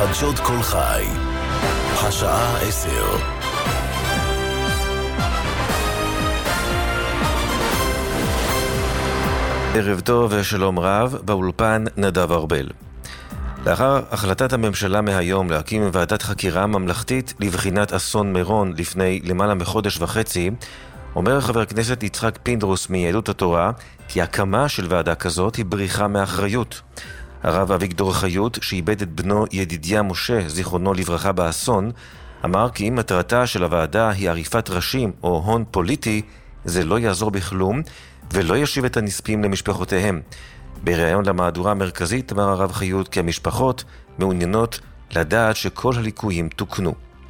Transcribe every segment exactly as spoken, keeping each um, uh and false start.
חדשות כל חי, השעה עשר. ערב טוב ושלום רב, באולפן נדב ארבל. לאחר החלטת הממשלה מהיום להקים ועדת חקירה ממלכתית לבחינת אסון מירון לפני למעלה מחודש וחצי, אומר חבר הכנסת יצחק פינדרוס מיהדות התורה כי הקמה של ועדה כזאת היא בריחה מאחריות. הרב אביגדור חיות, שאיבד את בנו ידידיה משה, זיכרונו לברכה באסון, אמר כי אם מטרתה של הוועדה היא עריפת ראשים או הון פוליטי, זה לא יעזור בכלום ולא ישיב את הנספים למשפחותיהם. בריאיון למהדורה המרכזית אמר הרב חיות כי המשפחות מעוניינות לדעת שכל הליקויים תוקנו.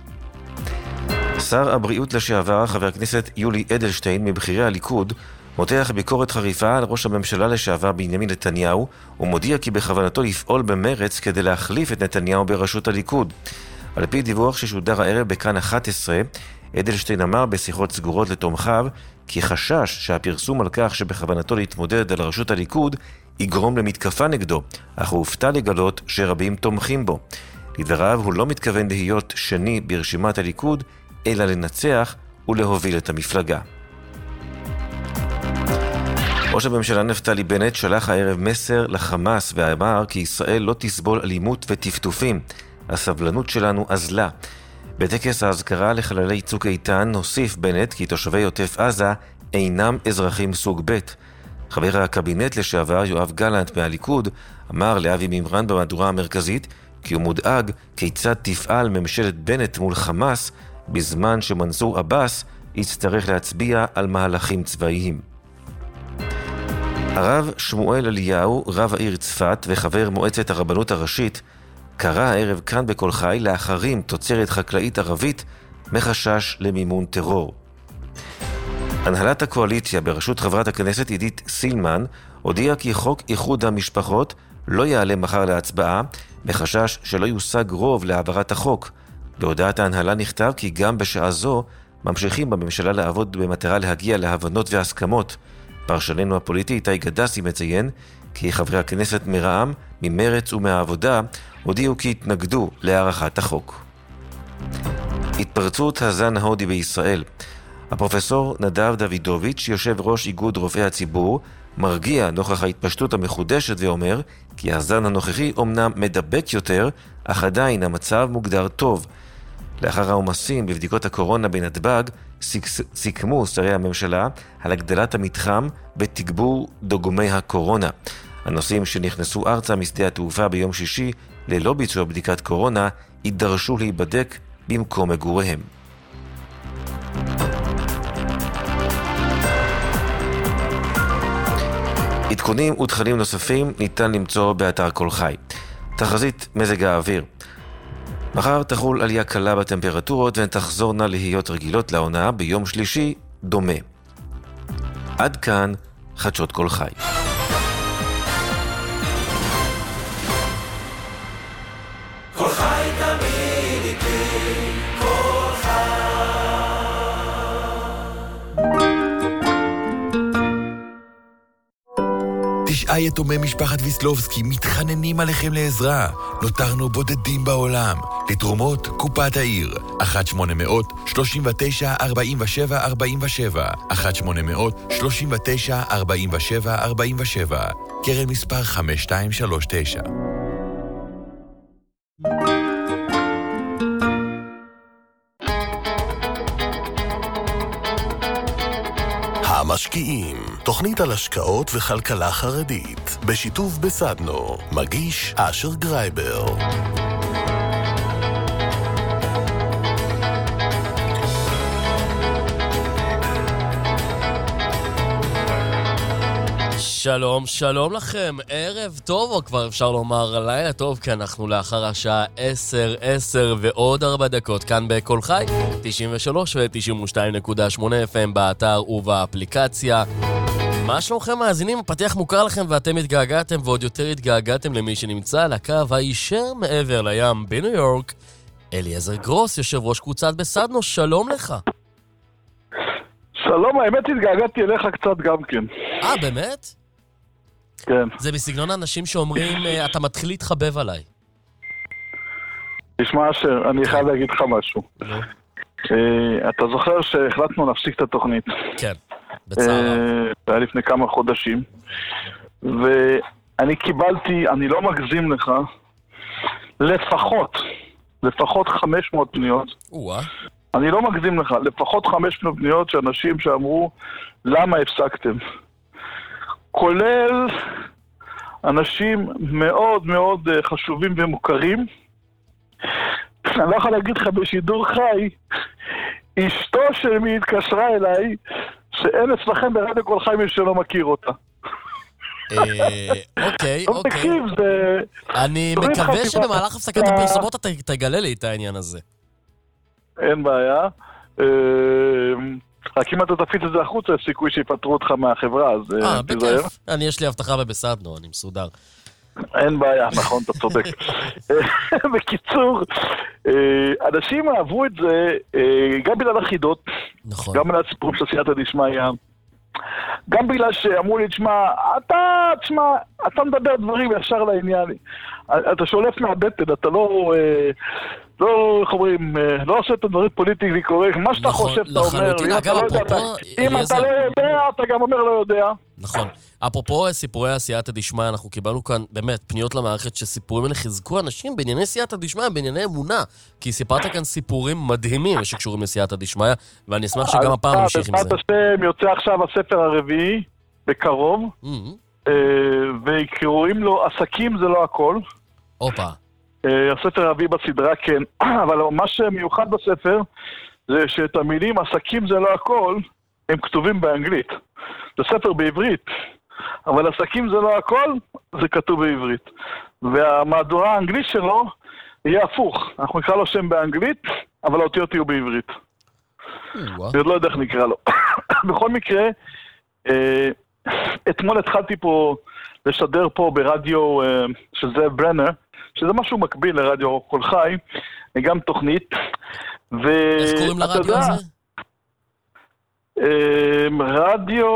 שר הבריאות לשעבר, חבר הכנסת יולי אדלשטיין מבחירי הליכוד, מותח ביקורת חריפה על ראש הממשלה לשעבר בנימין נתניהו, ומודיע כי בכוונתו לפעול במרץ כדי להחליף את נתניהו בראשות הליכוד. על פי דיווח ששודר הערב בכאן אחת עשרה, אדלשטיין אמר בשיחות סגורות לתומכיו כי חשש שהפרסום על כך שבכוונתו להתמודד על ראשות הליכוד יגרום למתקפה נגדו, אך הוא הופתע לגלות שרבים תומכים בו. לדבריו הוא לא מתכוון להיות שני ברשימת הליכוד, אלא לנצח ולהוביל את המפלגה. ראש הממשלה נפתלי בנט שלח הערב מסר לחמאס ואמר כי ישראל לא תסבול אלימות וטפטופים. הסבלנות שלנו אזלה. בטקס ההזכרה לחללי צוק איתן נוסיף בנט כי תושבי עוטף עזה אינם אזרחים סוג ב'. חבר הקבינט לשעבר יואב גלנט מהליכוד אמר לאבי מימרן במהדורה המרכזית כי הוא מודאג כיצד תפעל ממשלת בנט מול חמאס בזמן שמנסור עבאס יצטרך להצביע על מהלכים צבאיים. הרב שמואל אליהו, רב העיר צפת וחבר מועצת הרבנות הראשית, קרא הערב כאן בכל חי לאחרים תוצרת חקלאית ערבית מחשש למימון טרור. הנהלת הקואליציה בראשות חברת הכנסת עידית סילמן הודיעה כי חוק איחוד המשפחות לא יעלה מחר להצבעה מחשש שלא יושג רוב להעברת החוק. בהודעת ההנהלה נכתב כי גם בשעה זו ממשיכים בממשלה לעבוד במטרה להגיע להבנות והסכמות. פרשננו הפוליטי איתי גדסי מציין כי חברי הכנסת מרע"מ, ממרץ ומהעבודה הודיעו כי התנגדו להארכת החוק. התפרצות הזן ההודי בישראל. הפרופסור נדב דוידוביץ', יושב ראש איגוד רופאי הציבור, מרגיע נוכח ההתפשטות המחודשת ואומר כי הזן הנוכחי אומנם מדבק יותר, אך עדיין המצב מוגדר טוב. לאחר העומסים בבדיקות הקורונה בנתב"ג, סיכמו שרי הממשלה על הגדלת המתחם בתגבור דוגמי הקורונה. הנוסעים שנכנסו ארצה משדה התעופה ביום שישי ללא ביצוע בדיקת קורונה יידרשו להיבדק במקום מגוריהם. עדכונים ותכנים נוספים ניתן למצוא באתר כל חי. תחזית מזג האוויר. מחר תחול עלייה קלה בטמפרטורות והן תחזורנה להיות רגילות לעונה ביום שלישי דומה. עד כאן חדשות כל חי. כל חי תמיד איתי, כל חי. תשעה יתומי משפחת ויסלובסקי מתחננים עליכם לעזרה. נותרנו בודדים בעולם. לתרומות קופת העיר אחת שמונה מאות שלושים ותשע ארבעים ושבע ארבעים ושבע אחת שמונה מאות שלושים ותשע ארבעים ושבע ארבעים ושבע קרן מספר חמש שתיים שלוש תשע. המשקיעים, תוכנית על השקעות וכלכלה חרדית, בשיתוף בסדנו, מגיש אשר גרייבר. שלום, שלום לכם, ערב טוב, או כבר אפשר לומר לילה טוב, כי אנחנו לאחר השעה עשר, עשר ועוד ארבע דקות כאן בכל חי, תשעים ושלוש ו-תשעים ושתיים נקודה שמונה אף אם באתר ובאפליקציה. מה שלומכם מאזינים? הפתיח מוכר לכם ואתם התגעגעתם ועוד יותר התגעגעתם למי שנמצא על הקו הישר מעבר לים בניו יורק. אליעזר גרוס, יושב ראש קבוצת בסדנו, שלום לך. שלום, האמת התגעגעתי אליך קצת גם כן. אה, באמת? כן. זה בסגנון האנשים שאומרים, אתה מתחיל להתחבב עליי. תשמע שאני חייב להגיד לך משהו. אתה זוכר שהחלטנו להפסיק את התוכנית? כן, בצער. זה היה לפני כמה חודשים. ואני קיבלתי, אני לא מגזים לך, לפחות, לפחות חמש מאות פניות. וואה. אני לא מגזים לך, לפחות חמש מאות פניות של אנשים שאמרו, למה הפסקתם? כולל אנשים מאוד מאוד חשובים ומוכרים. אני לא יכול להגיד לך בשידור חי, אשתו של מי התקשרה אליי, שאין אצלכם ברדיו כל חי מי שלא מכיר אותה. אוקיי, אוקיי. תקשיב, זה... אני מקווה שבמהלך הפסקת הפרסומות אתה תגלה לי את העניין הזה. אין בעיה. רק אם אתה תפיץ את זה החוצה, יש סיכוי שיפטרו אותך מהחברה, אז תיזהר. אה, בכיף. אני יש לי הבטחה בבסדנו, אני מסודר. אין בעיה, נכון, אתה צודק. בקיצור, אנשים אהבו את זה גם בגלל החידות, גם בגלל הסיפורים של סייעתא דשמיא, גם בגלל שאמרו לי, תשמע, אתה, תשמע, אתה מדבר דברים ישר לעניין, אתה שולף מהבטן, אתה לא, לא, איך אומרים, לא עושה את הדברים פוליטיקלי קורקט, מה שאתה חושב אתה אומר, אם אתה לא יודע, אתה גם אומר לא יודע. נכון. אפרופו סיפורי סייעתא דשמיא, אנחנו קיבלנו כאן באמת פניות למערכת שסיפורים האלה חיזקו אנשים בענייני סייעתא דשמיא, בענייני אמונה, כי סיפרת כאן סיפורים מדהימים שקשורים לסייעתא דשמיא, ואני אשמח שגם הפעם נמשיך עם זה. בעזרת השם יוצא עכשיו הספר הרביעי, בקרוב, ויקראו לו עסקים זה לא הכל. אופה. הספר הרביעי בסדרה, כן, אבל מה שמיוחד בספר זה שאת המילים עסקים זה לא הכל, הם כתובים באנגלית. זה ספר בעברית, אבל עסקים זה לא הכל, זה כתוב בעברית. והמהדורה האנגלית שלו יהיה הפוך. אנחנו נקרא לו שם באנגלית, אבל האותיות יהיו בעברית. אני עוד לא יודע איך נקרא לו. בכל מקרה, אתמול התחלתי פה לשדר פה ברדיו של זאב ברנר, שזה משהו מקביל לרדיו כל חי, גם תוכנית. איך קוראים לרדיו הזה? רדיו...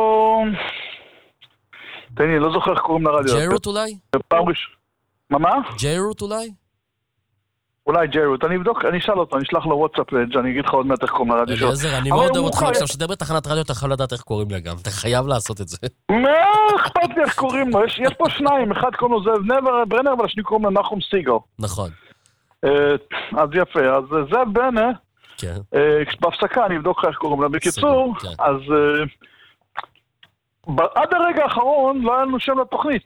תן לי, לא זוכר איך קוראים לרדיו. ג'יירוט אולי? פעם ראשונה. מה מה? ג'יירוט אולי? אולי ג'יירוט. אני אבדוק, אני אשאל אותו, אני אשלח לו וואטסאפ, אני אגיד לך עוד מעט איך קוראים לרדיו שלו. אליעזר, אני מאוד אוהב אותך, כשאתה שדר בתחנת רדיו, אתה יכול לדעת איך קוראים לה גם. אתה חייב לעשות את זה. מה אכפת לי איך קוראים לו? יש פה שניים, אחד קוראים לו זאב ברנר, אבל השני קוראים לו נחום סיגל. נכון. אז יפה, אז זאב ברנר, בהפסקה אני אבדוק איך קוראים לה. בקיצור, אז עד הרגע האחרון לא היה לנו שם לתוכנית.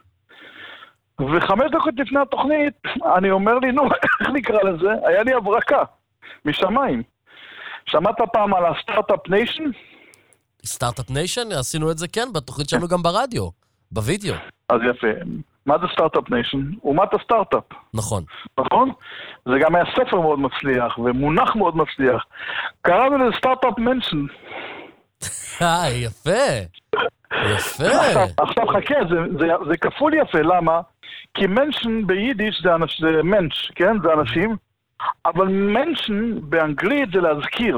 וחמש דקות לפני התוכנית, אני אומר לי, נו, איך נקרא לזה? היה לי הברקה משמיים. שמעת פעם על הסטארט-אפ ניישן? סטארט-אפ ניישן? עשינו את זה כן, בתוכנית שלנו גם ברדיו, בווידאו. אז יפה. מה זה סטארט-אפ ניישן? אומת הסטארט-אפ. נכון. נכון? זה גם היה ספר מאוד מצליח, ומונח מאוד מצליח. קראנו לזה סטארט-אפ מנשן. אה, יפה. יפה. עכשיו, עכשיו חכה, זה, זה, זה כפול יפה, למה? כי מנשן ביידיש זה, אנש, זה מנש, כן? זה אנשים, אבל מנשן באנגלית זה להזכיר.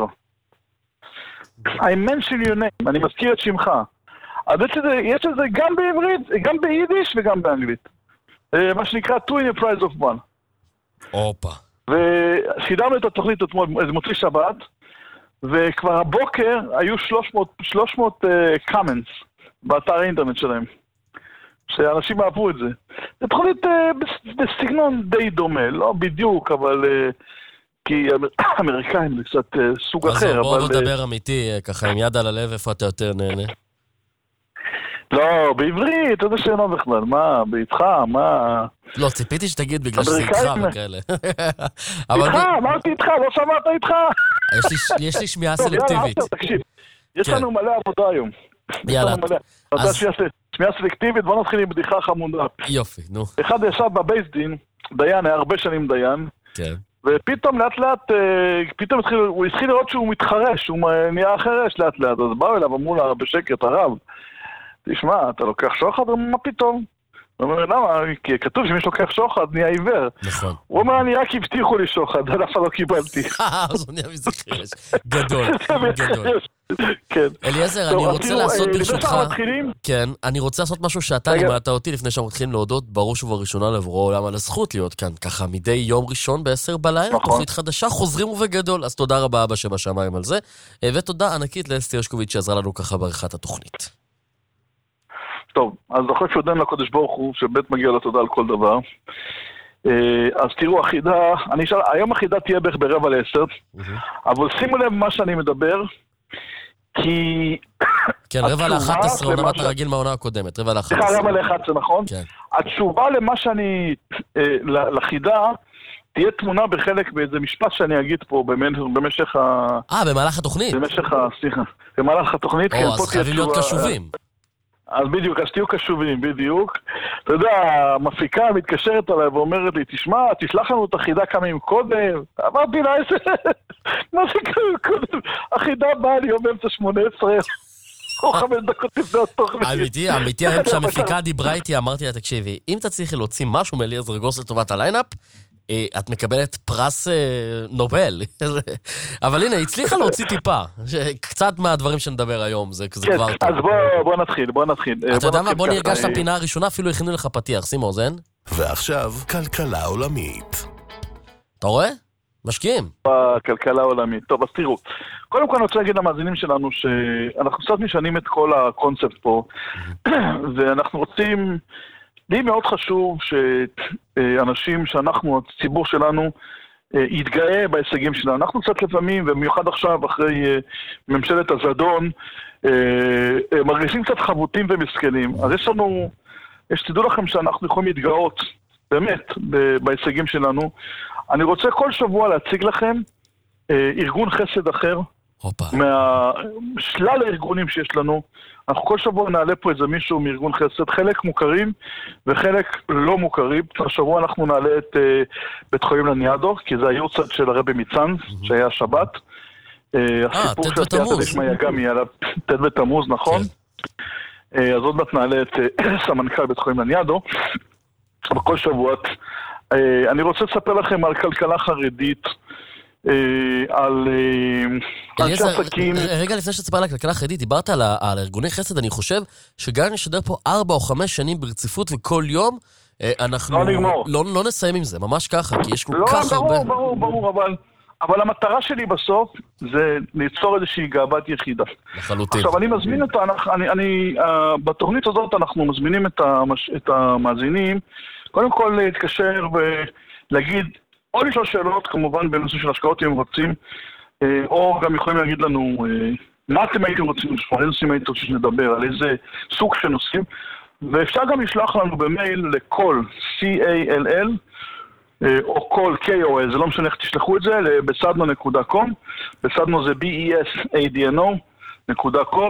I mention your name, אני מזכיר את שמך. אז יש את זה גם בעברית, גם ביידיש וגם באנגלית. מה שנקרא two in a prize of one. אופה. ושידרנו את התוכנית אתמול, זה מוצאי שבת, וכבר הבוקר היו שלוש מאות comments באתר האינטרנט שלהם. שאנשים אהבו את זה. זה תוכנית בסגנון די דומה, לא בדיוק, אבל... כי אמריקאים זה קצת סוג אחר. אז בואו נדבר אמיתי, ככה עם יד על הלב, איפה אתה יותר נהנה? לא, בעברית, איזה שאלה בכלל, מה, באיתך, מה... לא, ציפיתי שתגיד בגלל שזה איתך וכאלה. איתך, אמרתי איתך, לא שמעת איתך. יש לי שמיעה סלקטיבית. תקשיב, יש לנו מלא עבודה היום. יאללה. שמיעה סלקטיבית, בוא נתחיל עם בדיחה חמודה. יופי, נו. אחד ישב בבייס דין, דיין, היה הרבה שנים דיין. כן. ופתאום לאט לאט, פתאום התחיל, הוא התחיל לראות שהוא מתחרש, הוא נהיה חרש לאט לאט, אז באו אליו, אמרו לה בשקט, הרב, תשמע, אתה לוקח שוחד? מה פתאום? הוא אומר, למה? כי כתוב שמי שלוקח שוחד נהיה עיוור. נכון. הוא אומר, אני רק הבטיחו לי שוחד, עד אף לא קיבלתי. אז הוא נהיה מזה חרש. גדול, גדול. כן. אליעזר, אני רוצה לעשות ברשותך... כן, אני רוצה לעשות משהו שאתה לימדת אותי לפני שאנחנו מתחילים להודות בראש ובראשונה לבורא עולם על הזכות להיות כאן, ככה מדי יום ראשון בעשר בלילה, תוכנית חדשה, חוזרים ובגדול, אז תודה רבה אבא שבשמיים על זה, ותודה ענקית לאסתי הרשקוביץ' שעזרה לנו ככה בעריכת התוכנית. טוב, אז אחרי שעודן לקודש ברוך הוא, שבית מגיע לתודה על כל דבר, אז תראו, החידה, אני שאל, היום החידה תהיה בערך ברבע לעשר, אבל שימו לב מה שאני מדבר, כי... כן, רבע לאחת עשרה, עונה בת הרגיל מהעונה הקודמת, רבע לאחת עשרה. רבע לאחת עשרה, נכון? כן. התשובה למה שאני, לחידה, תהיה תמונה בחלק באיזה משפט שאני אגיד פה במשך ה... אה, במהלך התוכנית? במשך ה... סליחה, במהלך התוכנית. או, אז חייבים להיות קשובים. אז בדיוק, אז תהיו קשובים, בדיוק. אתה יודע, המפיקה מתקשרת עליי ואומרת לי, תשמע, תשלח לנו את החידה כמה ימים קודם. אמרתי לה, מה זה כמה ימים קודם? החידה באה לי יום באמצע שמונה עשרה, או חמש דקות לפני התוכנית. אמיתי, אמיתי, היום כשהמפיקה דיברה איתי, אמרתי לה, תקשיבי, אם תצליחי להוציא משהו מאליעזר גרוס לטובת הליינאפ, את מקבלת פרס נובל. אבל הנה, הצליחה להוציא טיפה. קצת מהדברים שנדבר היום, זה כבר טוב. אז בוא נתחיל, בוא נתחיל. אתה יודע מה? בוא נרגש את הפינה הראשונה, אפילו הכינו לך פתיח. שימו אוזן. ועכשיו, כלכלה עולמית. אתה רואה? משקיעים. בכלכלה העולמית. טוב, אז תראו. קודם כל אני רוצה להגיד למאזינים שלנו שאנחנו קצת משנים את כל הקונספט פה, ואנחנו רוצים... לי מאוד חשוב שאנשים שאנחנו, הציבור שלנו, יתגאה בהישגים שלנו. אנחנו קצת לפעמים, ובמיוחד עכשיו, אחרי ממשלת הזדון, מרגישים קצת חבוטים ומסכנים. אז יש לנו, יש תדעו לכם שאנחנו יכולים להתגאות, באמת, בהישגים שלנו. אני רוצה כל שבוע להציג לכם ארגון חסד אחר, מהשלל הארגונים שיש לנו. אנחנו כל שבוע נעלה פה איזה מישהו מארגון חסד, חלק מוכרים וחלק לא מוכרים. השבוע אנחנו נעלה את uh, בית חולים לניאדו, כי זה היורצייט של הרבי מצאנז, mm-hmm. שהיה שבת. Uh, הסיפור של תיאטר דשמיא גם יהיה עליו, ת' בתמוז, נכון? Okay. Uh, אז עוד מעט נעלה את uh, סמנכ"ל בית חולים לניאדו. בכל שבוע. Uh, אני רוצה לספר לכם על כלכלה חרדית, על אנשי עסקים. רגע לפני שתספר על הכלכלה החרדית, דיברת על ארגוני חסד, אני חושב שגם נשדר פה ארבע או חמש שנים ברציפות וכל יום אנחנו לא נסיים עם זה, ממש ככה, כי יש כל כך הרבה. ברור, ברור, ברור, אבל המטרה שלי בסוף זה ליצור איזושהי גאוות יחידה. לחלוטין. עכשיו אני מזמין את, בתוכנית הזאת אנחנו מזמינים את המאזינים, קודם כל להתקשר ולהגיד, או לשאול שאלות, כמובן, בנושא של השקעות אם רוצים, או גם יכולים להגיד לנו מה אתם הייתם רוצים לשמוע, איזה נושאים הייתם רוצים לדבר, על איזה סוג של נושאים, ואפשר גם לשלוח לנו במייל לכל, C-A-L-L, או כל, K-O-L, זה לא משנה איך תשלחו את זה, בסדנו נקודה קום, בסדנו זה B-E-S-A-D-N-O נקודה קום,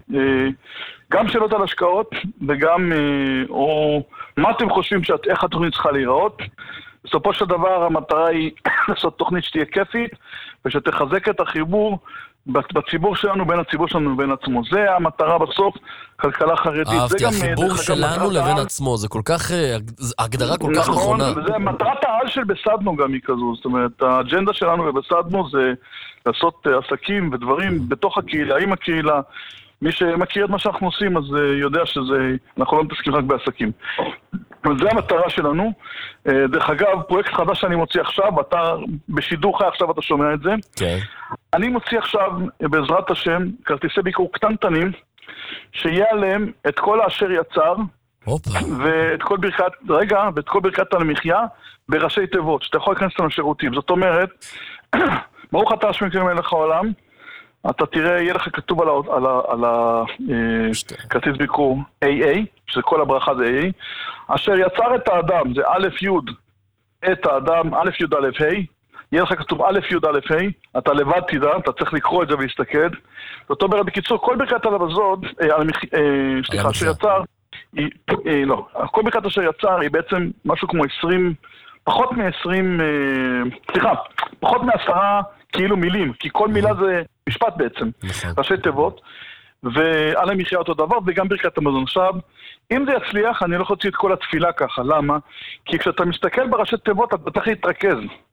גם שאלות על השקעות, וגם, או מה אתם חושבים, איך התוכנית צריכה להיראות, בסופו של דבר המטרה היא לעשות תוכנית שתהיה כיפית ושתחזק את החיבור בציבור שלנו, בין הציבור שלנו ובין עצמו. זה המטרה בסוף, כלכלה חרדית. אהבתי, החיבור שלנו לבין עצמו, זה כל כך, הגדרה כל כך נכונה. נכון, זה מטרת העל של בסדנו גם היא כזו, זאת אומרת, האג'נדה שלנו בבסדנו זה לעשות עסקים ודברים בתוך הקהילה, עם הקהילה. מי שמכיר את מה שאנחנו עושים, אז יודע שזה, אנחנו לא מתעסקים רק בעסקים. זה המטרה שלנו. דרך אגב, פרויקט חדש שאני מוציא עכשיו, אתה בשידור חי עכשיו אתה שומע את זה. כן. אני מוציא עכשיו, בעזרת השם, כרטיסי ביקור קטנטנים, שיהיה עליהם את כל האשר יצר, ואת כל ברכת, רגע, ואת כל ברכת המחיה, בראשי תיבות, שאתה יכול להיכנס לנו שירותים. זאת אומרת, ברוך אתה השם אלוהינו מלך העולם, אתה תראה, יהיה לך כתוב על הכרטיס ביקור איי איי, שזה כל הברכה זה איי איי, אשר יצר את האדם, זה א' י' את האדם, א' י' א' ה', יהיה לך כתוב א' י' א' ה', אתה לבד תדע, אתה צריך לקרוא את זה ולהסתכל. זאת אומרת, בקיצור, כל ברכת הלבזות, סליחה, אשר יצר, לא, כל ברכת אשר יצר היא בעצם משהו כמו עשרים, פחות מ-עשרים, סליחה, פחות מעשרה כאילו מילים, כי כל מילה זה משפט בעצם, ראשי תיבות, ועל המחיה אותו דבר, וגם ברכת המזון. עכשיו, אם זה יצליח, אני לא יכול להוציא את כל התפילה ככה, למה? כי כשאתה מסתכל בראשי תיבות, אתה צריך להתרכז.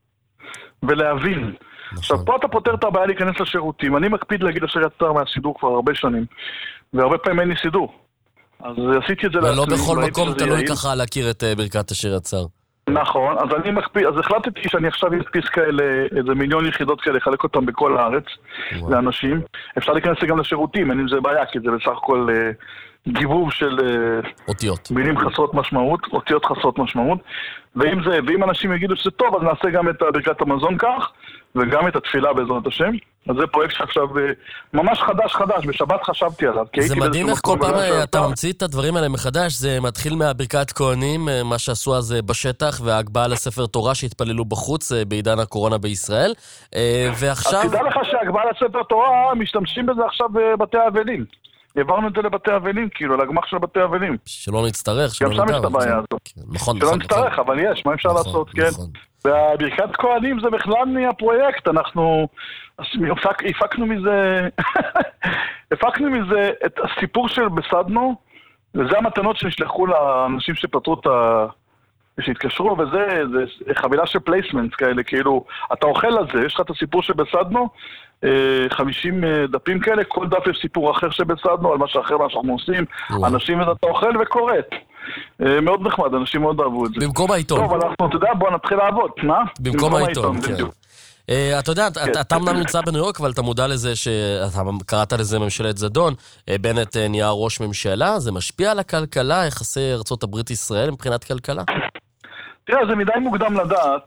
ולהבין. עכשיו, פה אתה פותר את הבעיה להיכנס לשירותים. אני מקפיד להגיד לשיר יצר מהסידור כבר הרבה שנים, והרבה פעמים אין לי סידור. אז עשיתי את זה לעצמי. ולא בכל מקום תלוי ככה להכיר את ברכת השיר יצר. נכון, אז אני מקפיד, אז החלטתי שאני עכשיו אדפיס כאלה, איזה מיליון יחידות כאלה, לחלק אותם בכל הארץ, לאנשים. אפשר להיכנס גם לשירותים, אין עם זה בעיה, כי זה בסך הכל גיבוב של אותיות. מילים חסרות משמעות, אותיות חסרות משמעות. ואם זה, ואם אנשים יגידו שזה טוב, אז נעשה גם את ברכת המזון כך, וגם את התפילה בעזרת השם. אז זה פרויקט שעכשיו ממש חדש חדש, בשבת חשבתי עליו. זה מדהים איך כל פעם אתה ממציא את הדברים האלה מחדש, זה מתחיל מהברכת כהנים, מה שעשו אז בשטח, וההגבהה לספר תורה שהתפללו בחוץ בעידן הקורונה בישראל, ועכשיו... אז תדע לך שההגבהה לספר תורה משתמשים בזה עכשיו בבתי האבלים. העברנו את זה לבתי אבלים, כאילו, לגמח של בתי אבלים. שלא נצטרך, שלא נדע. גם שם יש את הבעיה הזאת. נכון, שלא נצטרך, אבל יש, מה אפשר לעשות, כן? והברכת כהנים זה בכלל מהפרויקט, אנחנו הפקנו מזה, הפקנו מזה את הסיפור של בסדנו, וזה המתנות שנשלחו לאנשים שפתרו את ה... שהתקשרו, וזה חבילה של פלייסמנט כאלה, כאילו, אתה אוכל על זה, יש לך את הסיפור שבסדנו, חמישים דפים כאלה, כל דף יש סיפור אחר שבסדנו, על מה שאחר מה שאנחנו עושים, אנשים אתה אוכל וקוראת. מאוד נחמד, אנשים מאוד אהבו את זה. במקום העיתון. טוב, אנחנו, אתה יודע, בוא נתחיל לעבוד, מה? במקום העיתון, כן. אתה יודע, אתה אמנם נמצא בניו יורק, אבל אתה מודע לזה שאתה קראת לזה ממשלת זדון, בנט נהיה ראש ממשלה, זה משפיע על הכלכלה, יחסי ארצות הברית ישראל מבחינת כלכלה? תראה, זה מדי מוקדם לדעת.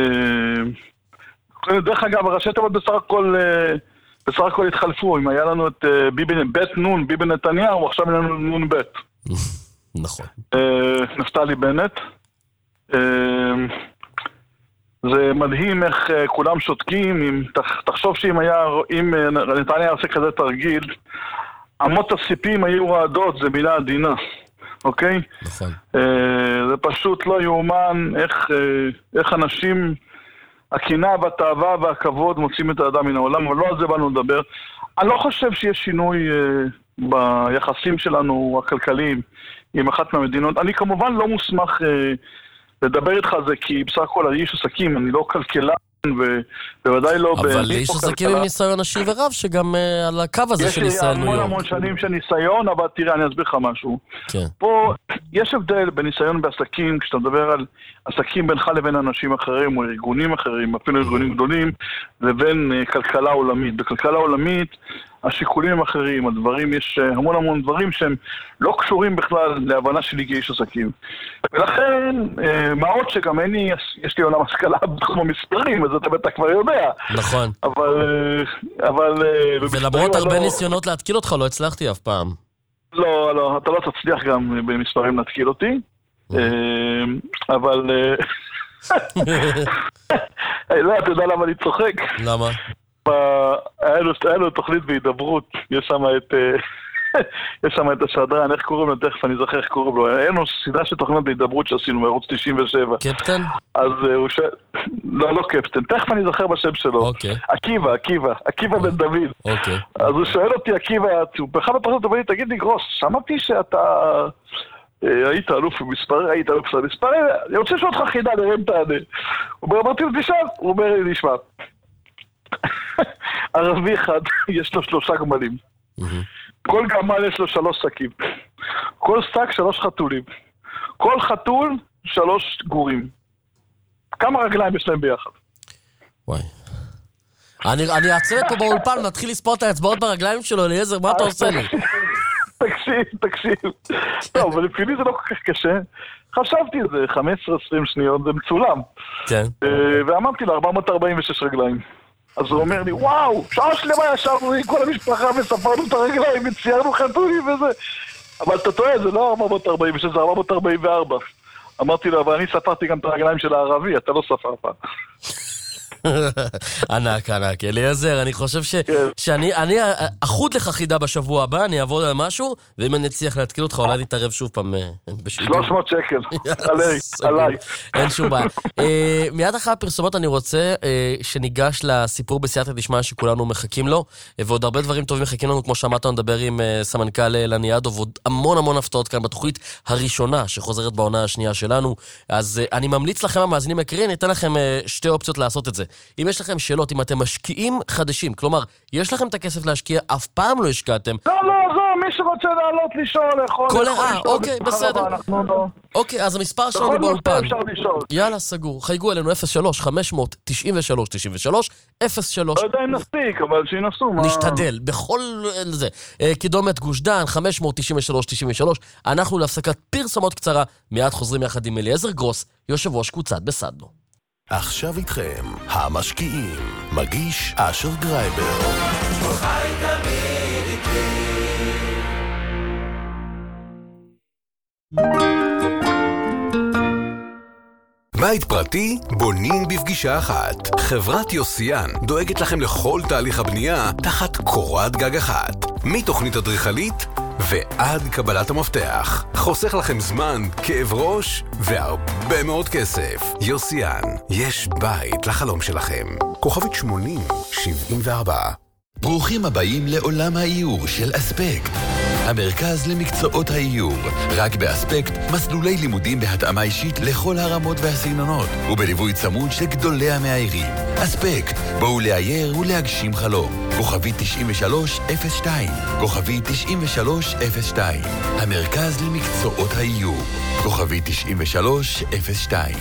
דרך אגב, הראשי תיבות בסך הכל, בסך הכל התחלפו. אם היה לנו את בית נון, ביבי נתניהו, עכשיו היה לנו נון בית. נכון. נפתלי בנט. זה מדהים איך כולם שותקים. אם, תחשוב שאם היה, אם נתניהו עושה כזה תרגיל, אמות הסיפים היו רעדות, זה מילה עדינה. אוקיי? נכון. זה פשוט לא יאומן איך, איך אנשים, הקנאה והתאווה והכבוד מוצאים את האדם מן העולם, אבל לא על זה באנו לדבר. אני לא חושב שיש שינוי ביחסים שלנו הכלכליים עם אחת מהמדינות. אני כמובן לא מוסמך לדבר איתך על זה, כי בסך הכל אני איש עסקים, אני לא כלכלן, ובוודאי לא... אבל איש עסקים עם ניסיון עשיר ורב, שגם על הקו הזה של ישראל ניו יורק. יש לי המון המון שנים של ניסיון, אבל תראה, אני אסביר לך משהו. פה יש הבדל בניסיון בעסקים, כשאתה מדבר על עסקים בינך לבין אנשים אחרים, או ארגונים אחרים, אפילו ארגונים גדולים, לבין כלכלה עולמית. בכלכלה עולמית, השיקולים הם אחרים, הדברים, יש המון המון דברים שהם לא קשורים בכלל להבנה שלי כאיש עסקים. ולכן, מה עוד שגם אין לי, יש לי עולם השכלה בתחום המספרים, אז אתה בטח כבר יודע. נכון. אבל, אבל... ולמרות הרבה ניסיונות להתקיל אותך, לא הצלחתי אף פעם. לא, לא, אתה לא תצליח גם במספרים להתקיל אותי, אבל... לא, אתה יודע למה אני צוחק? למה? היה לו תוכנית בהידברות, יש שם את יש שם את השדרן, איך קוראים לו? תכף אני זוכר איך קוראים לו. היה לנו סדרה של תוכנית בהידברות שעשינו בערוץ תשעים ושבע. קפטן? אז הוא ש... לא, לא קפטן, תכף אני זוכר בשם שלו. אוקיי. עקיבא, עקיבא, עקיבא בן דוד. אוקיי. אז הוא שואל אותי, עקיבא, הוא באחד הפרסות, הוא אומר לי, תגיד לי גרוס, שמעתי שאתה היית אלוף במספרים, היית אלוף במספרים, אני רוצה לשאול אותך חידה, נראה אם תענה. הוא אומר, אמרתי לו, תשאל, הוא אומר לי, נשמע. ערבי אחד, יש לו שלושה גמלים. כל גמל יש לו שלוש שקים. כל שק שלוש חתולים. כל חתול שלוש גורים. כמה רגליים יש להם ביחד? וואי. אני, אני אעצר פה באולפן, נתחיל לספור את האצבעות ברגליים שלו, אליעזר, מה אתה עושה לי? תקשיב, תקשיב. טוב, אבל לפעמים זה לא כל כך קשה. חשבתי את זה, חמש עשרה עשרים שניות, זה מצולם. כן. ואמרתי לו, ארבע מאות ארבעים ושש רגליים. אז הוא אומר לי, וואו, שעה שלמה ישבנו עם כל המשפחה וספרנו את הרגליים וציירנו חתולים וזה. אבל אתה טועה, זה לא ארבע מאות ארבעים ושש, זה ארבע מאות ארבעים וארבע. אמרתי לו, אבל אני ספרתי גם את הרגליים של הערבי, אתה לא ספרת. ענק, ענק. אליעזר, אני חושב ש... שאני אני אחוד לך חידה בשבוע הבא, אני אעבוד על משהו, ואם אני אצליח להתקיל אותך, אולי תתערב שוב פעם בשידור. שלוש מאות שקל, עליי, עליי. אין שום בעיה. מיד אחרי הפרסומות אני רוצה שניגש לסיפור בסייעתא דשמיא שכולנו מחכים לו, ועוד הרבה דברים טובים מחכים לנו, כמו שאמרת, נדבר עם סמנכ"ל לניאדוב, ועוד המון המון הפתעות כאן בתוכנית הראשונה שחוזרת בעונה השנייה שלנו. אז אני ממליץ לכם, המאזינים יקרים, ניתן לכם שתי אופציות לעשות את זה. אם יש לכם שאלות, אם אתם משקיעים חדשים, כלומר, יש לכם את הכסף להשקיע, אף פעם לא השקעתם. לא, לא, זו, מי שרוצה לעלות לשאול, יכול כל יכול אה, לשאול. אוקיי, בשמחה בסדר. רבה, אנחנו לא... אוקיי, אז המספר שלנו בכל נושא באולפן. אפשר לשאול. יאללה, סגור. חייגו אלינו אפס שלוש חמש תשע שלוש תשע שלוש אפס שלוש. לא יודע אם נספיק, אבל שינסו. מה- נשתדל, בכל זה. אה, קידומת גוש דן, חמש תשע שלוש תשע שלוש. אנחנו להפסקת פרסומות קצרה, מיד חוזרים יחד עם אליעזר גרוס, יושב ראש קבוצת בסדנו. עכשיו איתכם, המשקיעים, מגיש אשר גרייבר. כל חי תמיד איתי. בית פרטי בונים בפגישה אחת. חברת יוסיאן דואגת לכם לכל תהליך הבנייה תחת קורת גג אחת. מתוכנית אדריכלית ועד קבלת המפתח. חוסך לכם זמן, כאב ראש והרבה מאוד כסף. יוסיאן, יש בית לחלום שלכם. כוכבית שמונים שבעים וארבע. ברוכים הבאים לעולם האיור של אספקט. המרכז למקצועות האיור. רק באספקט, מסלולי לימודים בהתאמה אישית לכל הרמות והסגנונות, ובליווי צמוד של גדולי המאיירים. אספקט, בואו לאייר ולהגשים חלום. כוכבי תשעים ושלוש אפס שתיים. כוכבי תשעים ושלוש אפס שתיים. המרכז למקצועות האיור. כוכבי תשעים ושלוש אפס שתיים.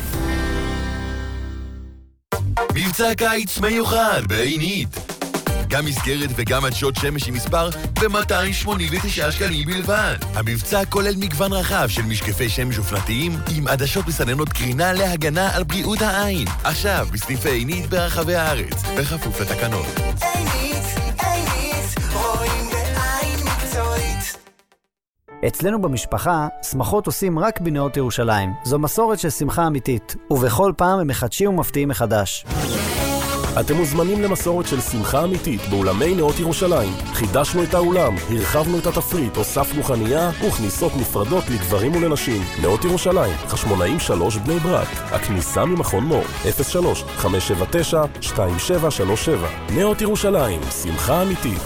מבצע קיץ מיוחד בעינית. גם מסגרת וגם עדשות שמש עם מספר ב-מאתיים שמונים ותשעה שקלים בלבד. המבצע כולל מגוון רחב של משקפי שמש אופנתיים עם עדשות מסננות קרינה להגנה על בריאות העין. עכשיו בסניפי עינית ברחבי הארץ, בכפוף לתקנות. עינית, עינית, רואים בעין מקצועית. אצלנו במשפחה, שמחות עושים רק בנאות ירושלים. זו מסורת של שמחה אמיתית, ובכל פעם הם מחדשים ומפתיעים מחדש. אתם מוזמנים למסורת של שמחה אמיתית באולמי נאות ירושלים. חידשנו את האולם, הרחבנו את התפריט, הוספנו חנייה וכניסות נפרדות לגברים ולנשים. נאות ירושלים, חשמונאים שלוש בני ברק. הכניסה ממכון מור, אפס שלוש חמש שבע תשע שתיים שבע שלוש שבע. נאות ירושלים, שמחה אמיתית.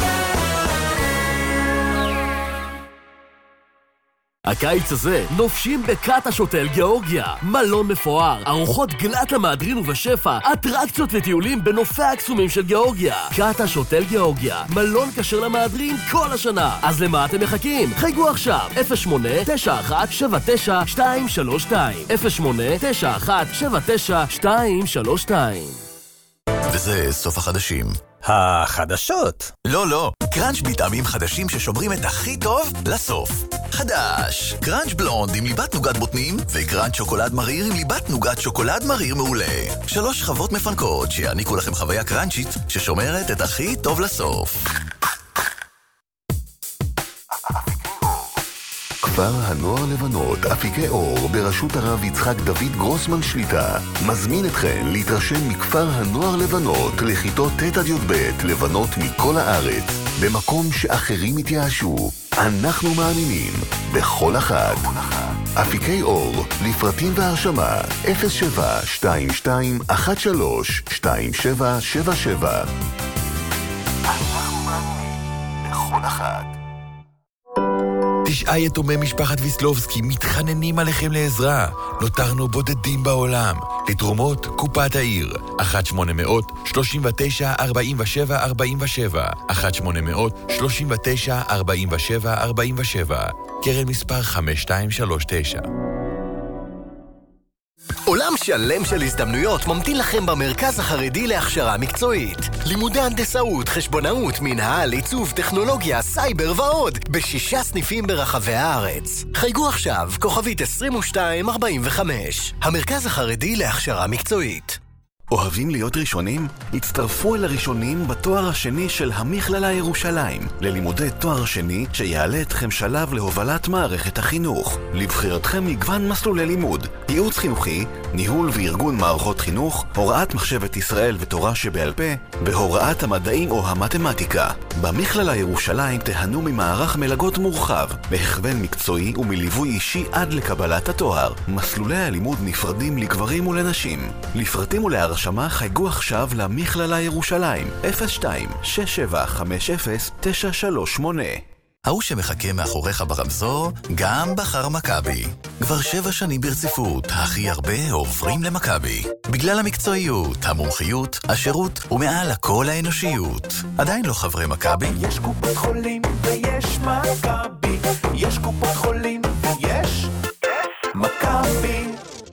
הקיץ הזה נופשים בקאטה שוטל גיאורגיה. מלון מפואר, ארוחות גלת למהדרין ובשפע, אטרקציות וטיולים בנופי הקסומים של גיאורגיה. קאטה שוטל גיאורגיה, מלון כשר למהדרין כל השנה. אז למה אתם מחכים? חייגו עכשיו, אפס שמונה תשע אחת שבע תשע שתיים שלוש שתיים אפס שמונה תשע אחת שבע תשע שתיים שלוש שתיים. וזה סוף החדשים. החדשות. לא, לא. קראנץ' בטעמים חדשים ששומרים את הכי טוב לסוף. חדש. קראנץ' בלונד עם ליבת נוגת בוטנים, וקראנץ' שוקולד מריר עם ליבת נוגת שוקולד מריר מעולה. שלוש שכבות מפנקות שיעניקו לכם חוויה קראנצ'ית ששומרת את הכי טוב לסוף. כפר הנוער לבנות, אפיקי אור, בראשות הרב יצחק דוד גרוסמן שליטה, מזמין אתכם להתרשם מכפר הנוער לבנות לכיתות ט' עד י"ב לבנות מכל הארץ, במקום שאחרים התייאשו. אנחנו מאמינים בכל אחת. אפיקי אור, לפרטים והרשמה, אפס שבע שתיים שתיים אחת שלוש שתיים שבע שבע שבע. אנחנו מאמינים בכל אחת. תשעה יתומי משפחת ויסלובסקי מתחננים עליכם לעזרה. נותרנו בודדים בעולם. לתרומות קופת העיר אחת שמונה מאות שלושים ותשע ארבעים ושבע ארבעים ושבע אחת שמונה מאות שלושים ותשע ארבעים ושבע ארבעים ושבע. קרן מספר חמש שתיים שלוש תשע. עולם שלם של הזדמנויות ממתין לכם במרכז החרדי להכשרה מקצועית. לימודי הנדסאות, חשבונאות, מנהל, עיצוב, טכנולוגיה, סייבר ועוד, בשישה סניפים ברחבי הארץ. חייגו עכשיו, כוכבית עשרים ושתיים ארבעים וחמש. המרכז החרדי להכשרה מקצועית. אוהבים להיות ראשונים? הצטרפו אל הראשונים בתואר השני של המכללה ירושלים, ללימודי תואר שני שיעלה אתכם שלב להובלת מערכת החינוך. לבחירתכם מגוון מסלולי לימוד, ייעוץ חינוכי, ניהול וארגון מערכות חינוך, הוראת מחשבת ישראל ותורה שבעל פה, והוראת המדעים או המתמטיקה. במכללה ירושלים תהנו ממערך מלגות מורחב, בהכוון מקצועי ומליווי אישי עד לקבלת התואר. מסלולי הלימוד נפרדים לגברים ולנשים. לפרטים ולהרשמה הרשמה חייגו עכשיו למכללה ירושלים אפס שתיים שש שבע חמש אפס תשע שלוש שמונה. ההוא שמחכה מאחוריך ברמזור גם בחר מכבי. כבר שבע שנים ברציפות, הכי הרבה עוברים למכבי. בגלל המקצועיות, המומחיות, השירות ומעל הכל האנושיות. עדיין לא חברי מכבי? יש קופות חולים ויש מכבי. יש קופות חולים ויש מכבי.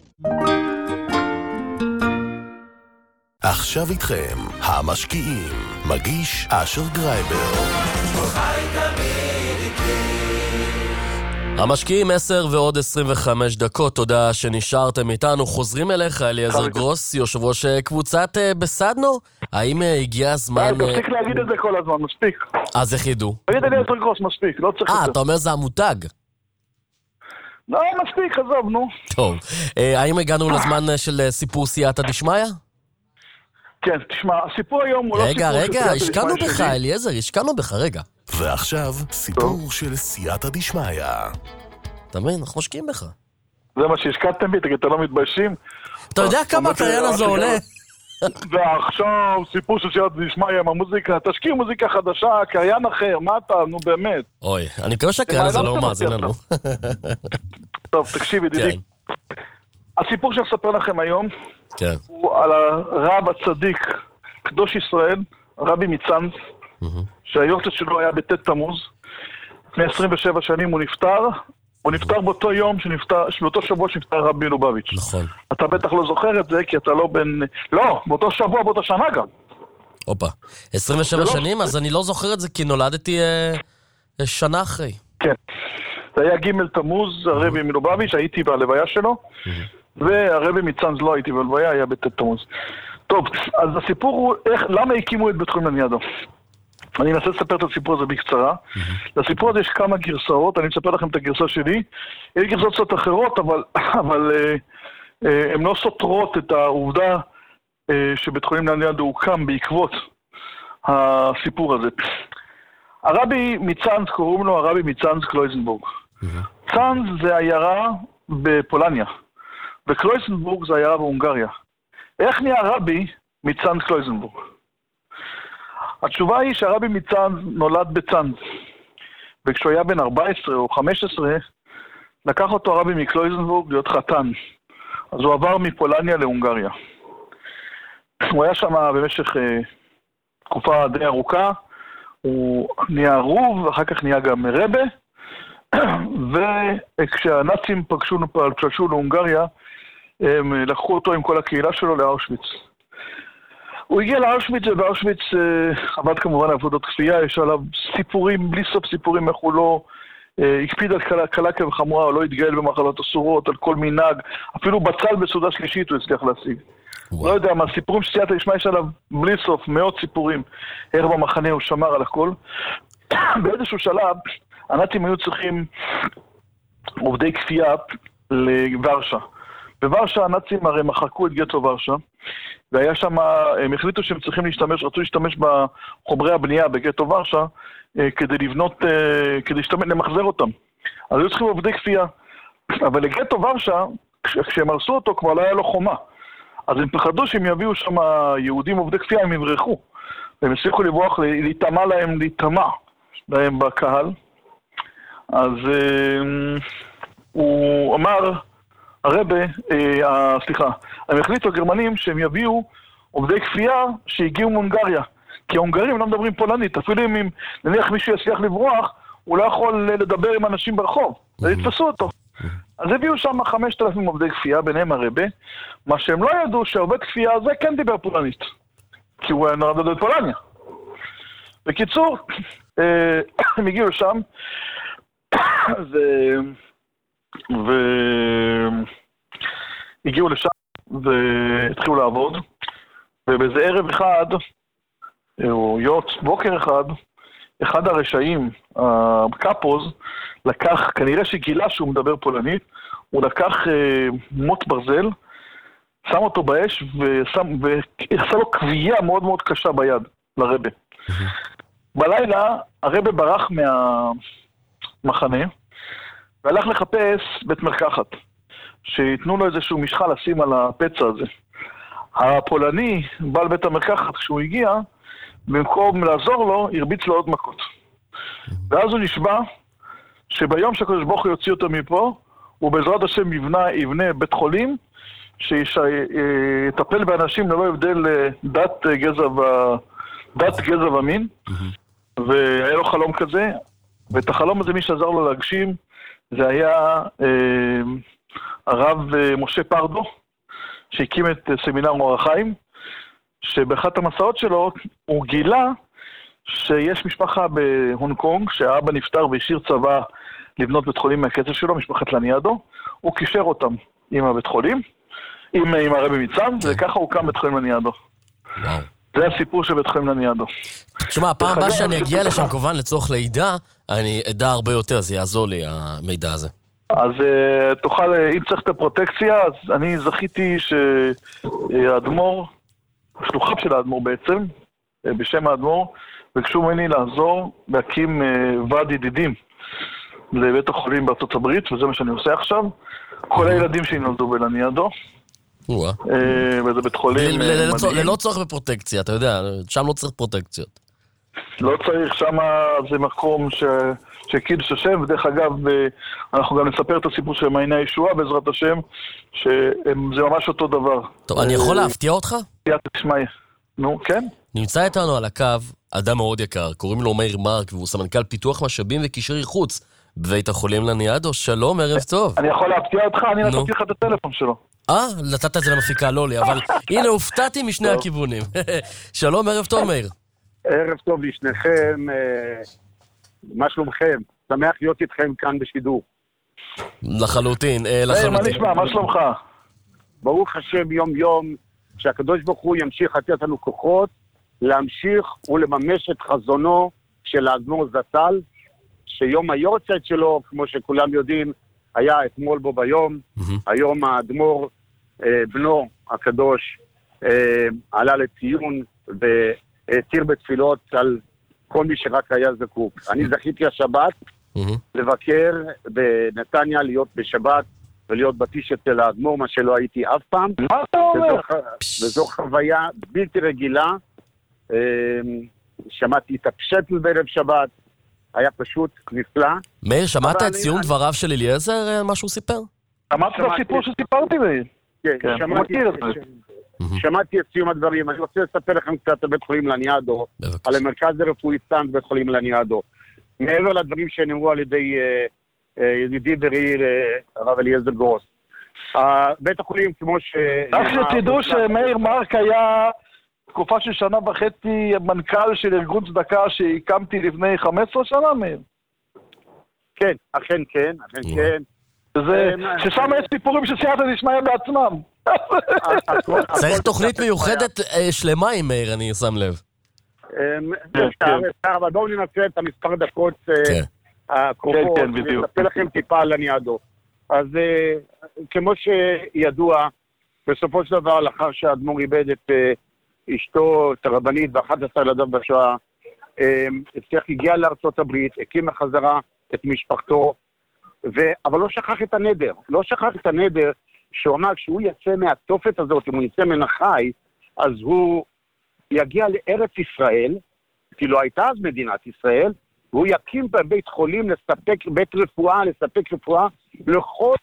עכשיו איתכם, המשקיעים, מגיש אשר גרייבר. המשקיעים עשר ועוד עשרים וחמש דקות, תודה שנשארתם איתנו. חוזרים אליך, אליעזר גרוס, יושב ראש קבוצת בסדנו. האם הגיע הזמן... תפסיק להגיד את זה כל הזמן, מספיק. אז איך ידעו? תגיד אליעזר גרוס, מספיק, לא צריך... אה, אתה אומר זה המותג. לא, מספיק, עזוב, נו. טוב. האם הגענו לזמן של סיפור סייעתא דשמיא? כן, תשמע, הסיפור היום הוא לא סיפור... רגע, רגע, השקענו בך, אליעזר, השקענו בך, רגע. ועכשיו, סיפור של סייעתא דשמיא. אתה מבין, אנחנו משקיעים בך. זה מה שהשקעתם בי, תגיד, אתה לא מתביישים? אתה יודע כמה הקריין הזה עולה? ועכשיו, סיפור של סייעתא דשמיא עם המוזיקה, תשקיעו מוזיקה חדשה, קריין אחר, מה אתה, נו באמת. אוי, אני מקווה שהקריין הזה לא מאזין לנו. טוב, תקשיב, ידידי. הסיפור שאני אספר לכם היום, כן. הוא על הרב הצדיק, קדוש ישראל, רבי מצאנז, שהיורצייט שלו היה בט' תמוז. לפני עשרים ושבע שנים הוא נפטר, הוא נפטר באותו יום, שנפטר, באותו שבוע שנפטר רבי לובביץ'. נכון. אתה בטח לא זוכר את זה, כי אתה לא בן... לא, באותו שבוע, באותה שנה גם. הופה, עשרים ושבע שנים, אז אני לא זוכר את זה, כי נולדתי אה, שנה אחרי. כן. זה היה ג' תמוז, הרבי מלובביץ', הייתי בהלוויה שלו, והרבי מצאנז לא הייתי בהלוויה, היה בט' תמוז. טוב, אז הסיפור הוא איך, למה הקימו את בית חולים לניאדו? אני אנסה לספר את הסיפור הזה בקצרה. לסיפור הזה יש כמה גרסאות, אני אספר לכם את הגרסה שלי. יש גרסאות קצת אחרות, אבל, אבל הן לא סותרות את העובדה שבית חולים לניאדו הוקם בעקבות הסיפור הזה. הרבי מצאנז, קוראים לו הרבי מצאנז קלויזנבורג. צאנז זה עיירה בפולניה, וקלויזנבורג זה עיירה בהונגריה. איך נהיה הרבי מצאנז קלויזנבורג? התשובה היא שהרבי מצאנז נולד בצאנז, וכשהוא היה בן ארבע עשרה או חמש עשרה, לקח אותו הרבי מקלויזנבורג להיות חתן. אז הוא עבר מפולניה להונגריה. הוא היה שם במשך אה, תקופה די ארוכה, הוא נהיה רוב, ואחר כך נהיה גם רבה, וכשהנאצים פגשו, פגשו להונגריה, הם לקחו אותו עם כל הקהילה שלו לאושוויץ. הוא הגיע לאושוויץ, ובאושוויץ עבד כמובן עבודות כפייה, יש עליו סיפורים, בלי סוף סיפורים, איך הוא לא הקפיד על קלה, קלה כבחמורה, הוא לא התגאל במחלות אסורות, על כל מנהג, אפילו בצל בסעודה שלישית הוא הצליח להשיג. וואו. לא יודע מה, סיפורים שסייעתא דשמיא יש עליו בלי סוף, מאות סיפורים, איך במחנה הוא שמר על הכל. באיזשהו שלב, הנאצים היו צריכים עובדי כפייה לוורשה. בוורשה הנאצים הרי מחקו את גטו ורשה, והיה שם, הם החליטו שהם צריכים להשתמש, רצו להשתמש בחומרי הבנייה בגטו ורשה, כדי לבנות, כדי להשתמש, למחזר אותם. אז היו צריכים עובדי כפייה. אבל לגטו ורשה, כשהם הרסו אותו, כבר לא היה לו חומה. אז הם פחדו שהם יביאו שם יהודים עובדי כפייה, הם יברחו. והם הצליחו לברוח, להתאמה להם, להתאמה להם בקהל. אז הוא אמר, הרבה, אה, סליחה, הם החליטו הגרמנים שהם יביאו עובדי כפייה שהגיעו מהונגריה. כי ההונגרים לא מדברים פולנית, אפילו אם נניח מישהו יצליח לברוח, הוא לא יכול לדבר עם אנשים ברחוב, ויתפסו אותו. אז הביאו שם חמשת אלפים עובדי כפייה, ביניהם הרבה, מה שהם לא ידעו שהעובד כפייה הזה כן דיבר פולנית, כי הוא נולד בפולניה. בקיצור, אה, הם הגיעו לשם, ו... והגיעו לשם והתחילו לעבוד, ובאיזה ערב אחד, או יוט בוקר אחד, אחד הרשעים, הקאפוז, לקח, כנראה שגילה שהוא מדבר פולנית, הוא לקח אה, מוט ברזל, שם אותו באש ושם, ועשה לו קביעה מאוד מאוד קשה ביד, לרבה. בלילה הרבה ברח מהמחנה, והלך לחפש בית מרקחת, שיתנו לו איזשהו משחה לשים על הפצע הזה. הפולני, בעל בית המרקחת, כשהוא הגיע, במקום לעזור לו, הרביץ לו עוד מכות. ואז הוא נשבע שביום שהקדוש ברוך הוא יוציא אותו מפה, הוא בעזרת השם יבנה, יבנה בית חולים, שיטפל באנשים ללא הבדל דת, גזע ו... דת, גזע ומין, והיה לו חלום כזה, ואת החלום הזה מי שעזר לו להגשים, זה היה אה, הרב אה, משה פרדו, שהקים את אה, סמינר אור החיים, שבאחת המסעות שלו הוא גילה שיש משפחה בהונג קונג, שהאבא נפטר והשאיר צבא לבנות בית חולים מהכסף שלו, משפחת לניאדו, הוא קישר אותם עם הבית חולים, עם, עם הרבי מצם, וככה הוא קם בית חולים לניאדו. וואו. זה הסיפור של בית חולים לניאדו. תשמע, הפעם הבאה שאני אגיע לשם כמובן לצורך לידה, אני אדע הרבה יותר, זה יעזור לי המידע הזה. אז uh, תוכל, אם צריך את הפרוטקציה, אז אני זכיתי שהאדמו"ר, השלוחיו של האדמו"ר בעצם, בשם האדמו"ר, ביקשו ממני לעזור להקים uh, ועד ידידים לבית החולים בארצות הברית, וזה מה שאני עושה עכשיו. כל הילדים שלי נולדו בלניאדו. וזה בית חולים מדהים. ללא צורך בפרוטקציה, אתה יודע, שם לא צריך פרוטקציות. לא צריך, שם זה מקום שקידוש השם, ודרך אגב, אנחנו גם נספר את הסיפור של מעייני הישועה בעזרת השם, שזה ממש אותו דבר. טוב, אני יכול להפתיע אותך? תשמעי, נו, כן? נמצא איתנו על הקו אדם מאוד יקר, קוראים לו מאיר מרק, והוא סמנכ"ל פיתוח משאבים וקשרי חוץ בבית החולים לניאדו. שלום, ערב טוב. אני יכול להפתיע אותך? אני נתתי לך את הטלפון שלו. אה, נתת את זה למפיקה, לא לי, אבל הנה, הופתעתי משני הכיוונים. שלום, ערב טוב, מאיר. ערב טוב לשניכם, מה שלומכם? שמח להיות איתכם כאן בשידור. לחלוטין, לחלוטין. מה נשמע, מה שלומך? ברוך השם יום יום, שהקדוש ברוך הוא ימשיך לתת לנו כוחות, להמשיך ולממש את חזונו של האדמו"ר זצ"ל, שיום היורצייט שלו, כמו שכולם יודעים, היה אתמול בו ביום. היום האדמו"ר, בנו הקדוש, עלה לציון והתיר בתפילות על כל מי שרק היה זקוק. אני זכיתי השבת לבקר בנתניה, להיות בשבת ולהיות בטיש אצל האדמו"ר, מה שלא הייתי אף פעם. מה אתה אומר? וזו חוויה בלתי רגילה. שמעתי את הפשטל בערב שבת, היה פשוט נפלא. מאיר, שמעת את ציון דבריו של אליעזר, מה שהוא סיפר? שמעת את הסיפור שסיפרתי מאיר. כן, שמעתי את סיום הדברים. אני רוצה לספר לכם קצת על בית חולים לניאדו, על המרכז הרפואי סטנד בית חולים לניאדו. מעבר לדברים שנאמרו על ידי ידידי ורעי הרב אליעזר גרוס. בית החולים כמו ש... רק שתדעו שמאיר מרק היה תקופה של שנה וחצי מנכ"ל של ארגון צדקה שהקמתי לפני חמש עשרה שנה, מאיר. כן, אכן כן, אכן כן. ששם יש סיפורים שסייעתא דשמיא בעצמם. צריך תוכנית מיוחדת שלמה עם מאיר, אני שם לב. אבל בואו ננצל את המספר דקות הקרובות, ונספר לכם טיפה על לניאדו. אז כמו שידוע, בסופו של דבר, לאחר שהאדמו"ר איבד את אשתו, את הרבנית, ואחת עשרה ילדיו בשואה, הצליח הגיע לארצות הברית, הקים מחזרה את משפחתו, ו... אבל לא שכח את הנדר, לא שכח את הנדר, שהוא אמר, כשהוא יצא מהתופת הזאת, אם הוא יצא מן החי, אז הוא יגיע לארץ ישראל, כי לא הייתה אז מדינת ישראל, והוא יקים בבית חולים לספק, בית רפואה, לספק רפואה, לכל...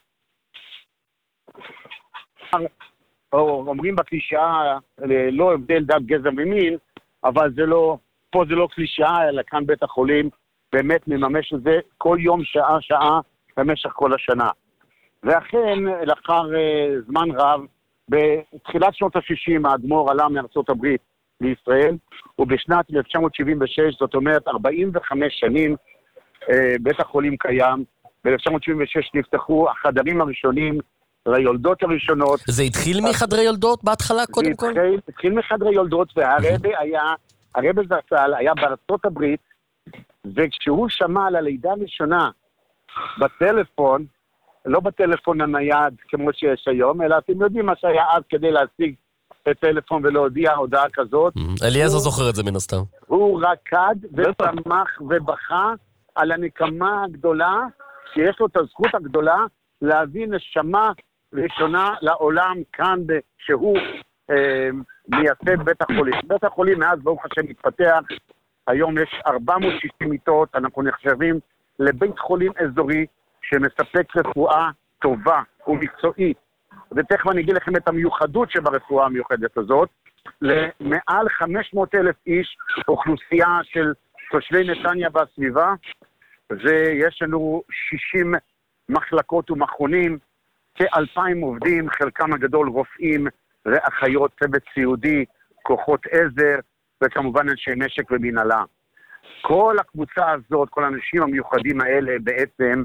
אומרים בקלישאה, לא הבדל דת גזע ומין, אבל זה לא, פה זה לא קלישאה, אלא כאן בית החולים באמת מממש את זה כל יום, שעה, שעה, במשך כל השנה. ואכן, לאחר uh, זמן רב, בתחילת שנות ה-שישים, האדמו"ר עלה מארצות הברית לישראל, ובשנת אלף תשע מאות שבעים ושש, זאת אומרת ארבעים וחמש שנים, uh, בית החולים קיים. ב-אלף תשע מאות שבעים ושש נפתחו החדרים הראשונים, ליולדות הראשונות. זה התחיל מחדרי יולדות בהתחלה, קודם כל? זה התחיל מחדרי יולדות, והרבי היה, הרבי זצ"ל היה בארצות הברית, וכשהוא שמע על הלידה הראשונה בטלפון, לא בטלפון הנייד כמו שיש היום, אלא אתם יודעים מה שהיה אז כדי להשיג את טלפון ולהודיע הודעה כזאת. אליעזר זוכר את זה מן הסתם. הוא רקד ושמח ובכה על הנקמה הגדולה, שיש לו את הזכות הגדולה להביא נשמה ראשונה לעולם כאן שהוא אה, מייסד בית החולים. בית החולים מאז ברוך השם מתפתח, היום יש ארבע מאות ושישים מיטות, אנחנו נחשבים לבית חולים אזורי שמספק רפואה טובה ומקצועית. ותכף אני אגיד לכם את המיוחדות שברפואה המיוחדת הזאת, למעל חמש מאות אלף איש, אוכלוסייה של תושבי נתניה והסביבה, ויש לנו שישים מחלקות ומכונים, כאלפיים עובדים, חלקם הגדול רופאים ואחיות, צוות סיעודי, כוחות עזר, וכמובן אנשי נשק ומנהלה. כל הקבוצה הזאת, כל האנשים המיוחדים האלה בעצם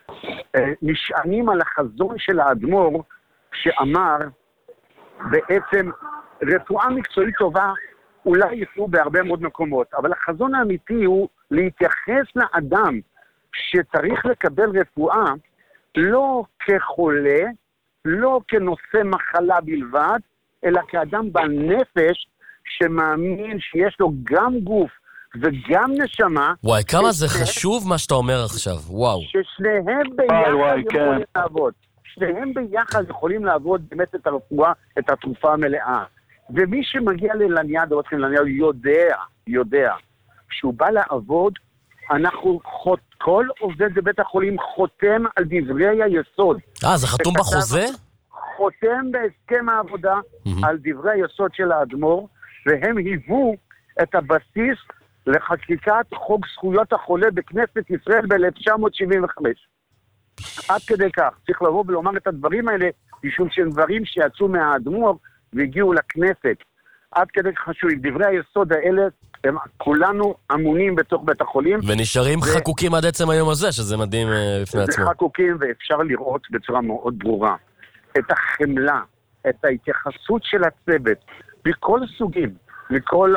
נשענים על החזון של האדמו"ר שאמר בעצם רפואה מקצועית טובה אולי יפנו בהרבה מאוד מקומות, אבל החזון האמיתי הוא להתייחס לאדם שצריך לקבל רפואה לא כחולה, לא כנושא מחלה בלבד, אלא כאדם בנפש שמאמין שיש לו גם גוף וגם נשמה. וואי, כמה זה חשוב מה שאתה אומר עכשיו, וואו. ששניהם ביחד יכולים לעבוד. שניהם ביחד יכולים לעבוד באמת את הרפואה, את התרופה המלאה. ומי שמגיע ללניאדו, עוד כאן לניאדו, יודע, יודע, כשהוא בא לעבוד, אנחנו, כל עובד בבית החולים חותם על דברי היסוד. אה, זה חתום בחוזה? חותם בהסכם העבודה על דברי היסוד של האדמו"ר, והם היוו את הבסיס לחקיקת חוק זכויות החולה בכנסת ישראל ב-אלף תשע מאות שבעים וחמש. עד כדי כך, צריך לבוא ולומר את הדברים האלה, משום שהם דברים שיצאו מהאדמו"ר והגיעו לכנסת. עד כדי כך חשוב, דברי היסוד האלה, הם כולנו אמונים בתוך בית החולים. ונשארים ו... חקוקים עד עצם היום הזה, שזה מדהים לפני עצמו. זה חקוקים, ואפשר לראות בצורה מאוד ברורה את החמלה, את ההתייחסות של הצוות, מכל הסוגים, מכל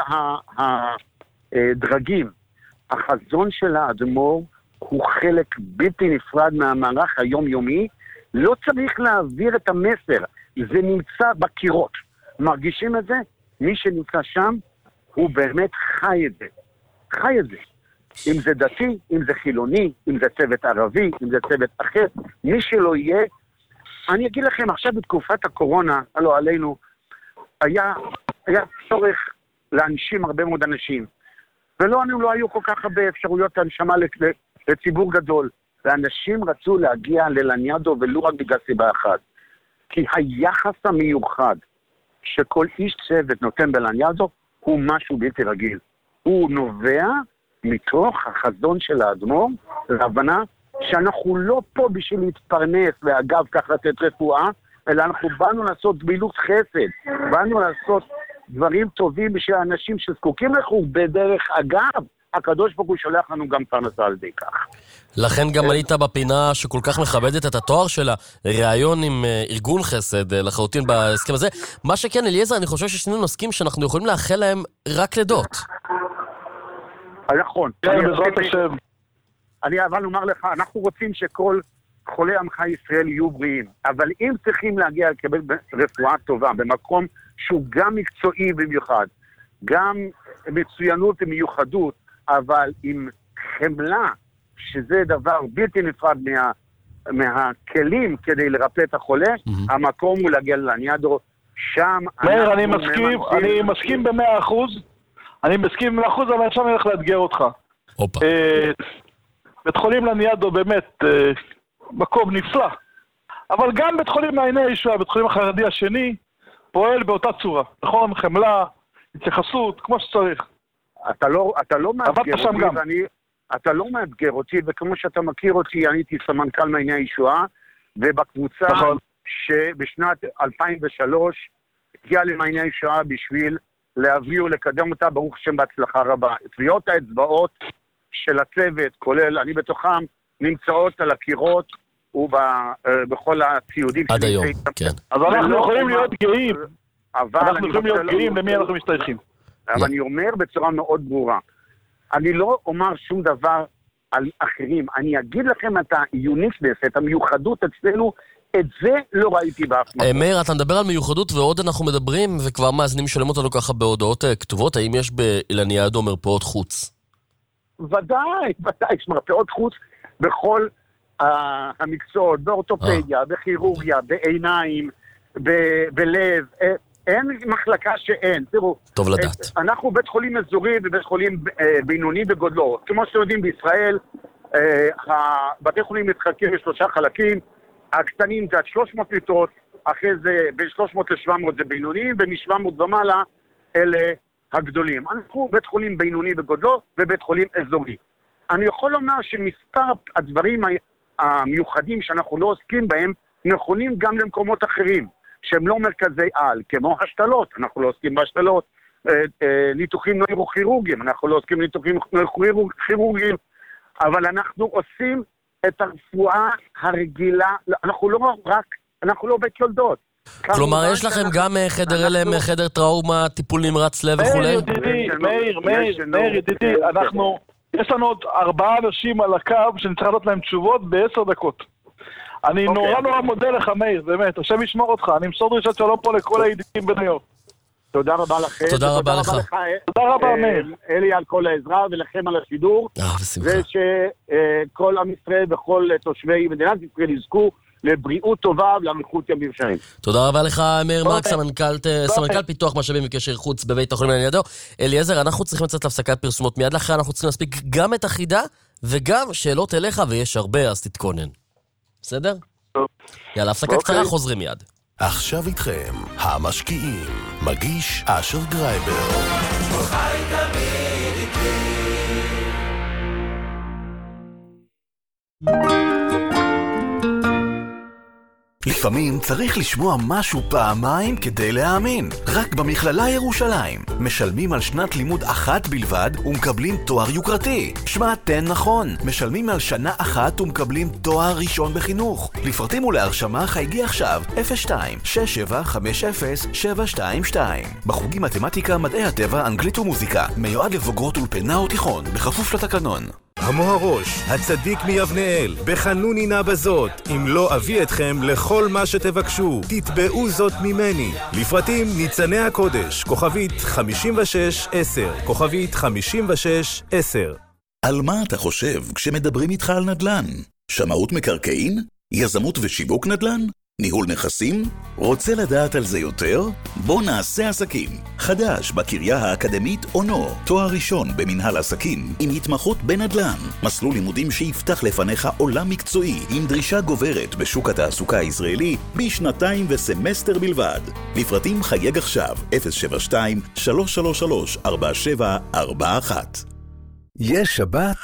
הדרגים. החזון של האדמו"ר הוא חלק בלתי נפרד מהמערך היומיומי, לא צריך להעביר את המסר, זה נמצא בקירות. מרגישים את זה? מי שנמצא שם, הוא באמת חי את זה. חי את זה. אם זה דתי, אם זה חילוני, אם זה צוות ערבי, אם זה צוות אחר, מי שלא יהיה, אני אגיד לכם, עכשיו בתקופת הקורונה, הלא עלינו, היה, היה צורך להנשים הרבה מאוד אנשים. ולא, לא היו כל כך הרבה אפשרויות להנשמה לציבור גדול. ואנשים רצו להגיע ללניאדו ולא רק בגלל סיבה אחת. כי היחס המיוחד שכל איש צוות נותן בלניאדו הוא משהו בלתי רגיל. הוא נובע מתוך החזון של האדמו"ר, להבנה שאנחנו לא פה בשביל להתפרנס ואגב כך לתת רפואה, אלא אנחנו באנו לעשות גמילות חסד, באנו לעשות דברים טובים בשביל האנשים שזקוקים לכו, בדרך אגב, הקדוש ברוך הוא שולח לנו גם פרנסה על די כך. לכן גם היית בפינה שכל כך מכבדת את התואר שלה, ראיון עם ארגון חסד לחלוטין בהסכם הזה. מה שכן, אליעזר, אני חושב ששנינו נסכים שאנחנו יכולים לאחל להם רק לידות. נכון. אני אבל אומר לך, אנחנו רוצים שכל חולי עמך ישראל יהיו בריאים, אבל אם צריכים להגיע לקבל רפואה טובה במקום שהוא גם מקצועי במיוחד, גם מצוינות ומיוחדות, אבל עם חמלה, שזה דבר בלתי נפרד מה, מהכלים כדי לרפא את החולה, mm-hmm. המקום הוא להגיע ללניאדו, שם... מאיר, אני מסכים, אני מסכים במאה אחוז, אני מסכים במאה אחוז, אבל עכשיו אני הולך לאתגר אותך. אופה. בית חולים לניאדו באמת מקום נפלא, אבל גם בית חולים מעייני הישועה, בית חולים החרדי השני, פועל באותה צורה, נכון? חמלה, התייחסות, כמו שצריך. אתה לא, אתה לא מאתגר אותי, ואני, אתה לא מאתגר אותי, וכמו שאתה מכיר אותי, אני הייתי סמנכ"ל מעייני הישועה, ובקבוצה נכון. שבשנת אלפיים ושלוש הגיעה למעייני הישועה בשביל להביא ולקדם אותה, ברוך השם בהצלחה רבה. טביעות האצבעות של הצוות, כולל אני בתוכם, נמצאות על הקירות ובכל הציודים. עד היום, כן. אז אנחנו יכולים להיות גאים. אנחנו יכולים להיות גאים למי אנחנו משתייכים. אבל אני אומר בצורה מאוד ברורה, אני לא אומר שום דבר על אחרים, אני אגיד לכם את היוניסנס, את המיוחדות אצלנו, את זה לא ראיתי באף מקום. מאיר, אתה מדבר על מיוחדות ועוד אנחנו מדברים, וכבר מאזינים שלם אותנו ככה בהודעות כתובות, האם יש בלניאדו מרפאות חוץ? ודאי, ודאי, יש מרפאות חוץ בכל המקצועות, באורתופדיה, בכירורגיה, בעיניים, בלב, אין מחלקה שאין. תראו, טוב לדעת. אנחנו בית חולים אזורי ובית חולים בינוני בגודלו. כמו שאתם יודעים, בישראל, בתי חולים מתחלקים בשלושה חלקים, הקטנים זה עד שלוש מאות ליטרות, אחרי זה בין שלוש מאות ל-שבע מאות זה בינוניים, ומ-שבע מאות ומעלה אלה הגדולים. אנחנו בית חולים בינוני בגודלו ובית חולים אזורי. אני יכול לומר שמספר הדברים המיוחדים שאנחנו לא עוסקים בהם, נכונים גם למקומות אחרים, שהם לא מרכזי על, כמו השתלות, אנחנו לא עוסקים בהשתלות, ניתוחים נוירוכירורגיים, אנחנו לא עוסקים בניתוחים נוירוכירורגיים, אבל אנחנו עושים את הרפואה הרגילה, אנחנו לא רק, אנחנו לא בית יולדות. כלומר, יש לכם גם חדר אלם, חדר טראומה, טיפול נמרץ לב וכו'? מאיר ידידי, מאיר, מאיר, מאיר ידידי, אנחנו, יש לנו עוד ארבעה אנשים על הקו שנצטרך לתת להם תשובות בעשר דקות. אני נורא נורא מודה לך, מאיר, באמת, השם ישמור אותך, אני אמסור דרישת שלום פה לכל הידידים בניו יורק. תודה רבה לכם. תודה רבה לך. תודה רבה, מאיר. אלי, על כל העזרה ולכם על השידור. אה, בשמחה. ושכל עם ישראל וכל תושבי מדינת ישראל יזכו לבריאות טובה ולאריכות ימים שלהם. תודה רבה לך, מאיר מרק, סמנכ"ל פיתוח משאבים וקשר חוץ בבית החולים על ידו. אליעזר, אנחנו צריכים לצאת להפסקת פרסומות מיד לאחר, אנחנו צריכים להספיק גם את החידה וגם שאלות אליך, ויש הרבה, אז תתכונן. בסדר? טוב. יאללה, הפסקה קצרה, חוזרים מיד. עכשיו איתכם, המשקיעים, מגיש אשר גרייבר. חי תמיד איתי. לפעמים צריך לשמוע משהו פעמיים כדי להאמין. רק במכללה ירושלים משלמים על שנת לימוד אחת בלבד ומקבלים תואר יוקרתי. שמעתן נכון, משלמים על שנה אחת ומקבלים תואר ראשון בחינוך. לפרטים ולהרשמה חייגי עכשיו אפס שתיים שש שבע חמש אפס שבע שתיים שתיים. בחוגים מתמטיקה, מדעי הטבע, אנגלית ומוזיקה. מיועד לבוגרות אולפנה או תיכון, בכפוף לתקנון. המוהרוש, הצדיק מיבנאל, בחנוני נא בזאת, אם לא אביא אתכם לכל מה שתבקשו, תתבעו זאת ממני. לפרטים ניצני הקודש, כוכבית חמישים ושש עשר, כוכבית חמישים ושש עשר. על מה אתה חושב כשמדברים איתך על נדל"ן? שמאות מקרקעין? יזמות ושיווק נדל"ן? ניהול נכסים? רוצה לדעת על זה יותר? בוא נעשה עסקים. חדש בקריה האקדמית אונו, תואר ראשון במנהל עסקים עם התמחות בנדל"ן. מסלול לימודים שיפתח לפניך עולם מקצועי עם דרישה גוברת בשוק התעסוקה הישראלי בשנתיים וסמסטר בלבד. לפרטים חייג עכשיו אפס שבע שתיים שלוש שלוש שלוש ארבע שבע ארבע אחת. יש שבת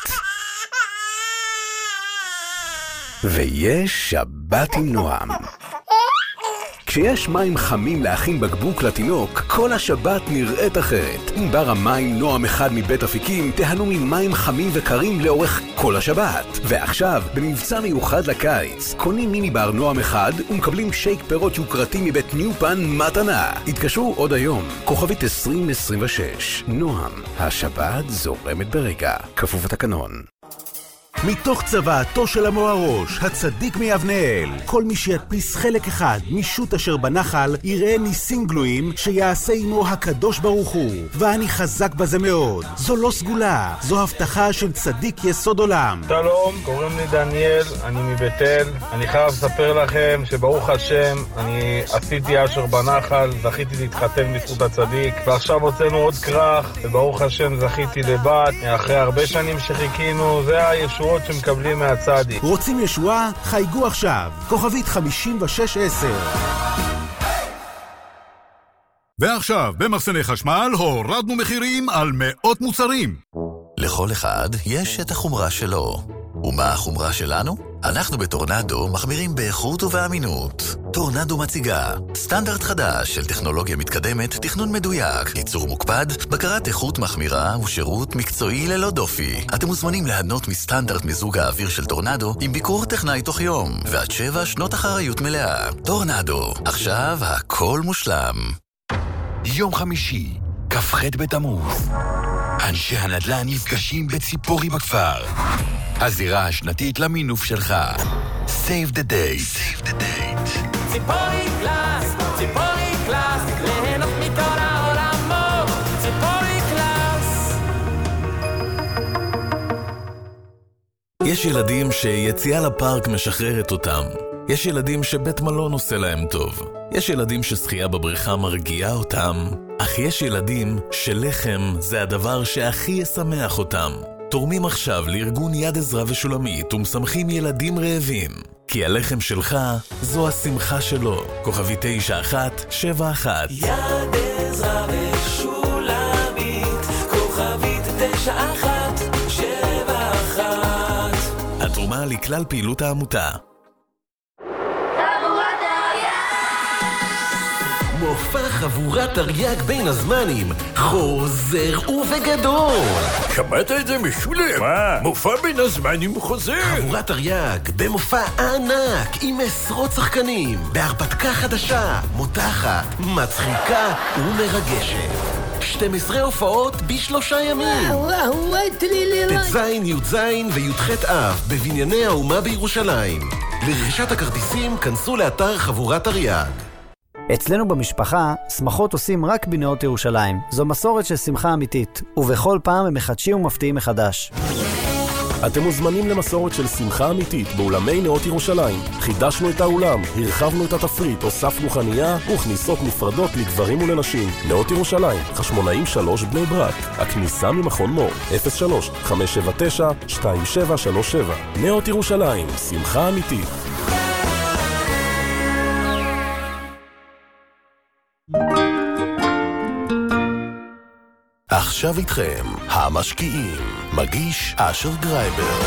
ויש שבת עם נועם. כשיש מים חמים להכין בקבוק לתינוק, כל השבת נראית אחרת. עם בר המים נועם אחד מבית אפיקים, תהנו ממים חמים וקרים לאורך כל השבת. ועכשיו, במבצע מיוחד לקיץ, קונים מיני בר נועם אחד ומקבלים שייק פירות יוקרתי מבית ניופן מתנה. התקשרו עוד היום, כוכבית עשרים עשרים ושש. נועם, השבת זורמת ברגע, כפוף התקנון. מתוך צוואתו של המוהרוש, הצדיק מיבנאל, כל מי שידפיס חלק אחד משוט אשר בנחל יראה ניסים גלויים שיעשה עמו הקדוש ברוך הוא, ואני חזק בזה מאוד. זו לא סגולה, זו הבטחה של צדיק יסוד עולם. שלום, קוראים לי דניאל, אני מבית אל. אני חייב לספר לכם שברוך השם אני עשיתי אשר בנחל, זכיתי להתחתן בזכות הצדיק, ועכשיו הוצאנו עוד כרך וברוך השם זכיתי לבת. אחרי הרבה שנים שחיכינו, זה הישוע שמקבלים מהצדיק. רוצים ישועה? חייגו עכשיו, כוכבית חמישים ושש עשר. ועכשיו, במחסני חשמל הורדנו מחירים על מאות מוצרים. לכל אחד יש את החומרה שלו. ומה החומרה שלנו? אנחנו בטורנדו מחמירים באיכות ובאמינות. טורנדו מציגה סטנדרט חדש של טכנולוגיה מתקדמת, תכנון מדויק, ייצור מוקפד, בקרת איכות מחמירה ושירות מקצועי ללא דופי. אתם מוזמנים להנות מסטנדרט מיזוג האוויר של טורנדו עם ביקור טכנאי תוך יום, ועד שבע שנות אחריות מלאה. טורנדו, עכשיו הכל מושלם. יום חמישי, כ"ח בתמוז. אנשי הנדל"ן נפגשים בציפורי בכפר. הזירה השנתית למינוף שלך. Save the date. Save the date. ציפורי קלאס, ציפורי קלאס, ליהנות מכל העולמות, ציפורי קלאס. יש ילדים שיציאה לפארק משחררת אותם. יש ילדים שבית מלון עושה להם טוב. יש ילדים ששחייה בבריכה מרגיעה אותם. אך יש ילדים שלחם זה הדבר שהכי ישמח אותם. תורמים עכשיו לארגון יד עזרא ושולמית ומשמחים ילדים רעבים. כי הלחם שלך זו השמחה שלו. כוכבי תשע אחת שבע אחת. יד עזרא ושולמית, כוכבית תשע אחת שבע אחת. התרומה לכלל פעילות העמותה. מופע חבורת תרי"ג בין הזמנים, חוזר ובגדול. שמעת את זה משולם? מה? מופע בין הזמנים חוזר. חבורת תרי"ג במופע ענק עם עשרות שחקנים, בהרפתקה חדשה, מותחת, מצחיקה ומרגשת. שתים עשרה הופעות בשלושה ימים. וואו, וואו, וואי, תלילי. תזין, י"זין וי"ח אב בבנייני האומה בירושלים. לרכישת הכרטיסים כנסו לאתר חבורת תרי"ג. אצלנו במשפחה, שמחות עושים רק בנאות ירושלים. זו מסורת של שמחה אמיתית, ובכל פעם הם מחדשים ומפתיעים מחדש. אתם מוזמנים למסורת של שמחה אמיתית באולמי נאות ירושלים. חידשנו את האולם, הרחבנו את התפריט, הוספנו חנייה וכניסות נפרדות לגברים ולנשים. נאות ירושלים, חשמונאים שלוש בני ברק. הכניסה ממכון מור, אפס שלוש חמש שבע תשע שתיים שבע שלוש שבע. נאות ירושלים, שמחה אמיתית. עכשיו איתכם, המשקיעים, מגיש אשר גרייבר.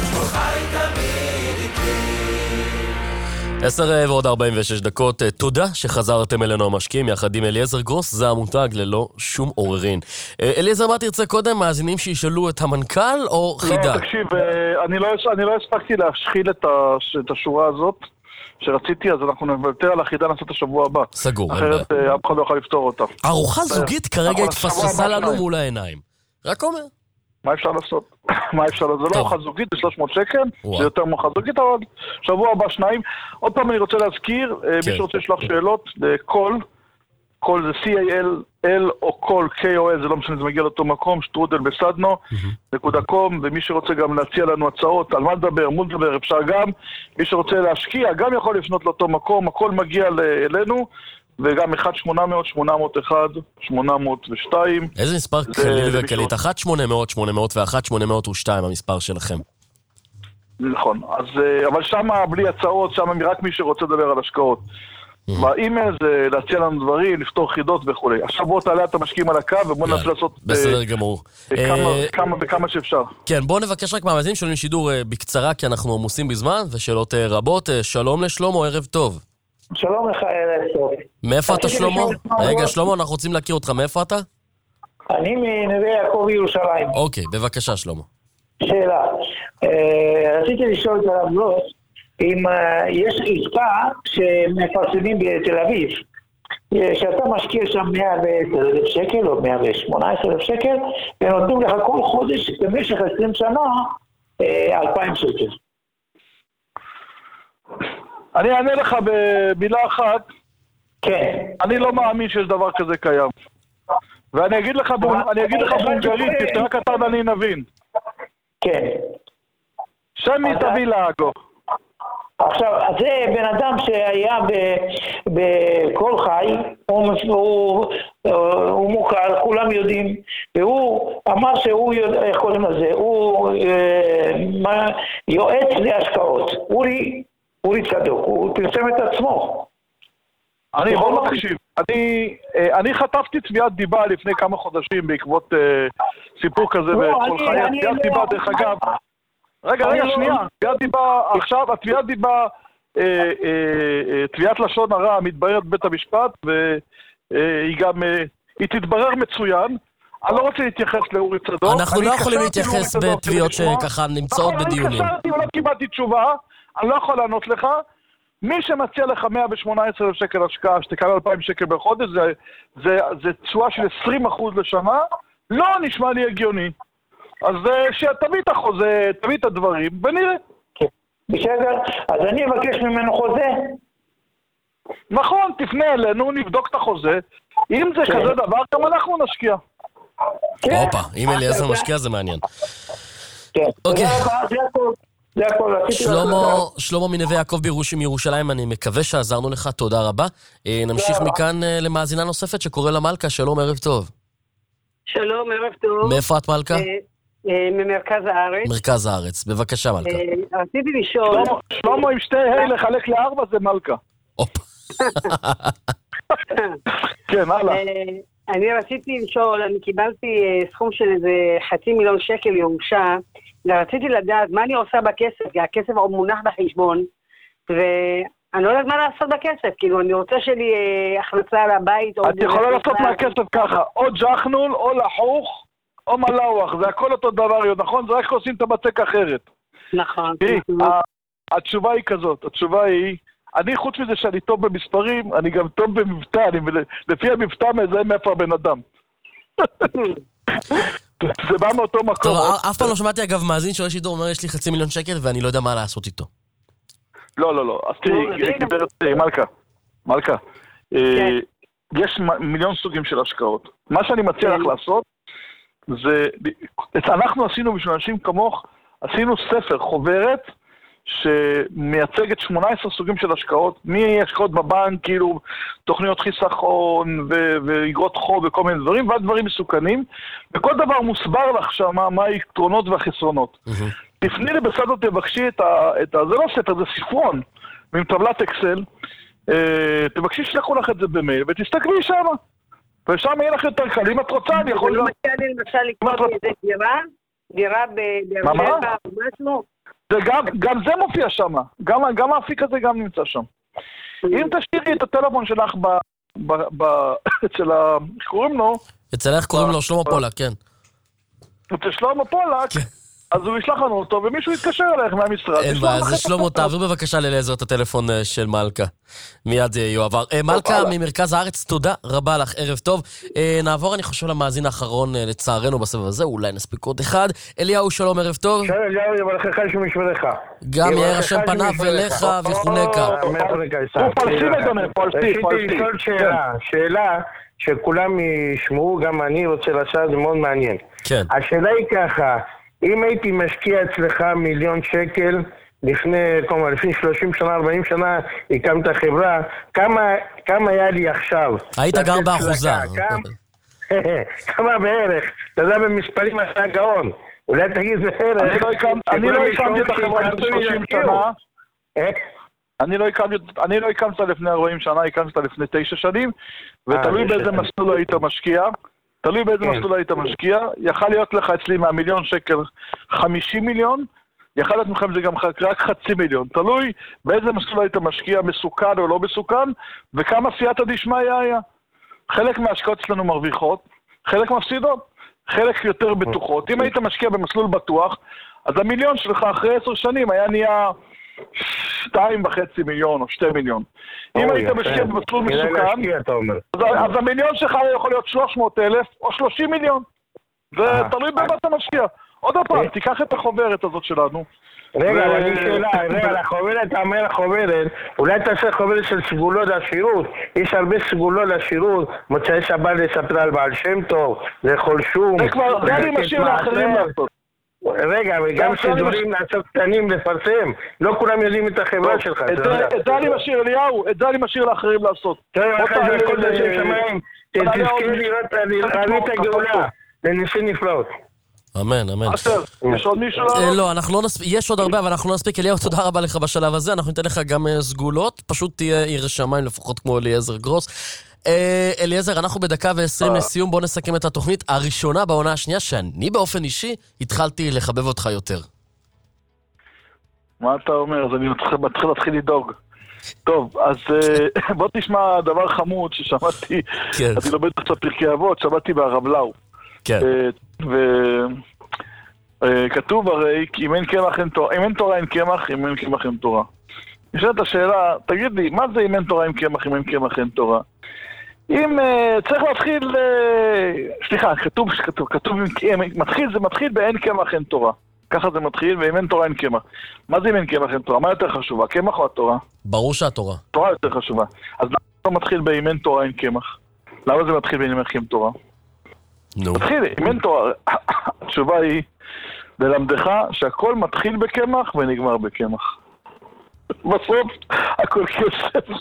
עשר ועוד ארבעים ושש דקות, תודה שחזרתם אלינו המשקיעים יחד עם אליעזר גרוס, זה המותג ללא שום עוררין. אליעזר, מה תרצה קודם? מאזינים שישאלו את המנכ"ל או חידה? לא, תקשיב, אני לא, אני לא הספקתי להשחיל את, הש, את השורה הזאת שרציתי, אז אנחנו נוותר על החידה, נעשה את השבוע הבא. סגור. אחרת אף אחד לא יכול לפתור אותה. ארוחה זוגית כרגע התפספסה לנו מול העיניים. רק אומר. מה אפשר לעשות? מה אפשר לעשות? זה לא ארוחה זוגית ב-שלוש מאות שקל, זה יותר מארוחה זוגית, אבל שבוע הבא שניים. עוד פעם אני רוצה להזכיר, מי שרוצה לשלוח שאלות, קול, קול זה C-A-L-L או קול, K-O-L, זה לא משנה, זה מגיע לאותו מקום, שטרודל בסדנו, נקודה קום, ומי שרוצה גם להציע לנו הצעות, על מה לדבר, מול לדבר, אפשר גם, מי שרוצה להשקיע, גם יכול לפנות לאותו מקום, הכל מגיע אלינו, וגם אחת שמונה מאות שמונה מאות אחד שמונה מאות ושתיים. איזה מספר קליל וקליט? אחת שמונה מאות שמונה מאות ו-אחת שמונה מאות ושתיים המספר שלכם. נכון, אז, אבל שמה בלי הצעות, שמה רק מי שרוצה לדבר על השקעות. באימייל זה להציע לנו דברים, לפתור חידות וכו'. עכשיו בואו תעלה את המשקיעים על הקו ובואו ננסה לעשות בסדר גמור. כמה וכמה שאפשר. כן, בואו נבקש רק מהמאזינים שלנו שידור בקצרה, כי אנחנו עמוסים בזמן ושאלות רבות. שלום לשלמה, ערב טוב. שלום לך, ערב טוב. מאיפה אתה שלמה? רגע, שלמה, אנחנו רוצים להכיר אותך. מאיפה אתה? אני מנווה יעקב ירושלים. אוקיי, בבקשה שלמה. שאלה. רציתי לשאול את הרב גרוס, אם יש עסקה שמפרסמים בתל אביב, שאתה משקיע שם מאה ועשר אלף שקל או מאה ושמונה עשרה אלף שקל, ונותנים לך כל חודש במשך עשרים שנה אלפיים שקל. אני אענה לך במילה אחת. כן. אני לא מאמין שיש דבר כזה קיים. ואני אגיד לך, אני אגיד לך בונגרית, כי רק אתה ואני נבין. כן. שמי תביא לאגו. עכשיו, זה בן אדם שהיה בכל חי, הוא, הוא, הוא מוכר, כולם יודעים, והוא אמר שהוא, איך קוראים לזה, הוא מה, יועץ להשקעות. אורי, אורי צדוק, הוא פרסם את עצמו. אני יכול לא תקשיב, אני, אני חטפתי תביעת דיבה לפני כמה חודשים בעקבות סיפור כזה בכל חי, תביעת דיבה דרך אגב. רגע, רגע, שנייה, תביעת דיבה, עכשיו, התביעת דיבה, תביעת לשון הרע מתבררת בבית המשפט, והיא גם, היא תתברר מצוין. אני לא רוצה להתייחס לאורי צדוק. אנחנו לא יכולים להתייחס בתביעות שככה נמצאות בדיונים. אני קשרתי ולא קיבלתי תשובה, אני לא יכול לענות לך. מי שמציע לך מאה ושמונה עשרה אלף שקל השקעה, שתקבל אלפיים שקל בחודש, זה תשואה של עשרים אחוז לשנה, לא נשמע לי הגיוני. אז שתביא את החוזה, תביא את הדברים, ונראה. בסדר, אז אני אבקש ממנו חוזה. נכון, תפנה אלינו, נבדוק את החוזה. אם זה כזה דבר, גם אנחנו נשקיע. הופה, אם אליעזר משקיע זה מעניין. כן. אוקיי. זה הכל, רציתי... שלמה מנווה יעקב מירושלים, אני מקווה שעזרנו לך, תודה רבה. נמשיך מכאן למאזינה נוספת שקורא למלכה, שלום, ערב טוב. שלום, ערב טוב. מאיפה את מלכה? ממרכז הארץ. מרכז הארץ, בבקשה מלכה. רציתי לשאול... שלמה עם שתי ה' לחלק לארבע זה מלכה. הופ. כן, הלאה. אני רציתי לשאול, אני קיבלתי סכום של איזה חצי מיליון שקל ירושה, ורציתי לדעת מה אני עושה בכסף, כי הכסף עוד מונח בחשבון, ואני לא יודעת מה לעשות בכסף, כאילו אני רוצה שלי הכנסה על הבית. את יכולה לעשות מהכסף ככה, או ג'חנול, או לחוך, או מלאוח, זה הכל אותו דבר, נכון? זה רק עושים את הבצק אחרת. נכון. התשובה היא כזאת, התשובה היא, אני חוץ מזה שאני טוב במספרים, אני גם טוב במבטא, לפי המבטא מזהה מאיפה הבן אדם. זה בא מאותו מקום. טוב, אף פעם לא שמעתי אגב מאזין שואל שידור, אומר יש לי חצי מיליון שקל ואני לא יודע מה לעשות איתו. לא, לא, לא, אז תראי, גברת מלכה, מלכה, יש מיליון סוגים של השקעות. מה שאני מציע לך לעשות, זה, אנחנו עשינו בשביל אנשים כמוך, עשינו ספר, חוברת, שמייצגת שמונה עשרה סוגים של השקעות, מהשקעות בבנק, כאילו תוכניות חיסכון ואגרות חוב וכל מיני דברים, ועד דברים מסוכנים, וכל דבר מוסבר לך שם מה היתרונות והחסרונות. תפני לי בסדר, תבקשי את ה... זה לא ספר, זה ספרון, עם טבלת אקסל, תבקשי שלחו לך את זה במייל, ותסתכלי שם, ושם יהיה לך יותר קל. אם את רוצה, אני יכול... זה לא מציע לי למשל לקרוא איזה דירה, דירה בדירה משהו, גם, גם זה מופיע שם, גם, גם האפיק הזה גם נמצא שם. אם תשאירי את הטלפון שלך ב... ב... ב... אצל ה... איך קוראים לו? אצל איך קוראים לו? שלמה פולק, כן. אצל שלמה פולק, אז הוא ישלח לנו אותו, ומישהו יתקשר אליך מהמשרד. אין בעיה, זה שלמה, תעביר בבקשה לאליעזר את הטלפון של מלכה. מיד יועבר. מלכה ממרכז הארץ, תודה רבה לך, ערב טוב. נעבור, אני חושב, למאזין האחרון, לצערנו בסבב הזה, אולי נספיק עוד אחד. אליהו, שלום, ערב טוב. שלום, אליהו, יברכך שמשמרך. גם יאר השם פניו אליך וכונקה. הוא פלסטין, אדוני, פלסטין, פלסטין. שאלה, שאלה שכולם ישמעו, גם אני רוצה לעשות, זה מאוד מעניין. כן. השאלה היא ככה, אם הייתי משקיע אצלך מיליון שקל, לפני, כלומר, לפני שלושים שנה, ארבעים שנה, הקמת חברה, כמה, כמה היה לי עכשיו? היית גר באחוזה. כמה בערך? אתה יודע, במספרים אתה גאון. אולי תגיד בערך. אני לא הקמתי את החברה לפני שלושים שנה. אני לא הקמתי לפני ארבעים שנה, הקמתי לפני תשע שנים, ותלוי באיזה מסלול היית משקיע. תלוי באיזה מסלול היית משקיע, יכל להיות לך אצלי מהמיליון שקל חמישים מיליון, יכל להיות מכם זה גם רק חצי מיליון, תלוי באיזה מסלול היית משקיע, מסוכן או לא מסוכן, וכמה סייעתא דשמיא היה. חלק מההשקעות שלנו מרוויחות, חלק מפסידות, חלק יותר בטוחות. אם היית משקיע במסלול בטוח, אז המיליון שלך אחרי עשר שנים היה נהיה שתיים וחצי מיליון או שתי מיליון. אם היית משקיע במסלול מסוכן, אז המיליון שלך יכול להיות שלוש מאות אלף או שלושים מיליון. זה תלוי במה אתה משקיע. עוד פעם, תיקח את החוברת הזאת שלנו. רגע, אבל אני שאלה, רגע, החוברת, אתה אומר החוברת, אולי תעשה חוברת של סגולות לשירות. יש הרבה סגולות לשירות, מוצאי שבת לספר על בעל שם טוב, לאכול שום. זה כבר, זה אני משאיר לאחרים לעשות. רגע, וגם שדברים לעשות קטנים לפרסם, לא כולם יודעים את החברה שלך. את זה אני משאיר, אליהו, את זה אני משאיר לאחרים לעשות. תראה, אחרי זה כל זה שם שמיים, תזכיר לראות את הגאולה, לניסים נפלאות. אמן, אמן. יש עוד מישהו? לא, אנחנו לא נספיק, יש עוד הרבה, אבל אנחנו לא נספיק. אליהו, תודה רבה לך בשלב הזה, אנחנו ניתן לך גם סגולות, פשוט תהיה עיר שמיים לפחות כמו אליעזר גרוס. אליעזר, אנחנו בדקה ועשרים לסיום, בוא נסכם את התוכנית הראשונה בעונה השנייה, שאני באופן אישי התחלתי לחבב אותך יותר. מה אתה אומר? אז אני מתחיל להתחיל לדאוג. טוב, אז בוא תשמע דבר חמוד ששמעתי, אני לומד קצת פרקי אבות, שמעתי בהרב לאו. כן. וכתוב הרי, אם אין קמח אין תורה, אם אין תורה אין קמח, אם אין קמח אין תורה. נשאלת השאלה, תגיד לי, מה זה אם אין תורה אין קמח, אם אין קמח אין תורה? אם צריך להתחיל, סליחה, כתוב, כתוב, כתוב, מתחיל, זה מתחיל באין קמח אין תורה. ככה זה מתחיל, ואם אין תורה אין קמח. מה זה אם אין קמח אין תורה? מה יותר חשובה, קמח או התורה? ברור שהתורה. תורה יותר חשובה. אז למה זה מתחיל באם אין תורה אין קמח? למה זה מתחיל באם אין תורה? נו. מתחיל, אם אין תורה, התשובה היא, ללמדך שהכל מתחיל בקמח ונגמר בקמח. בסוף הכל כסף.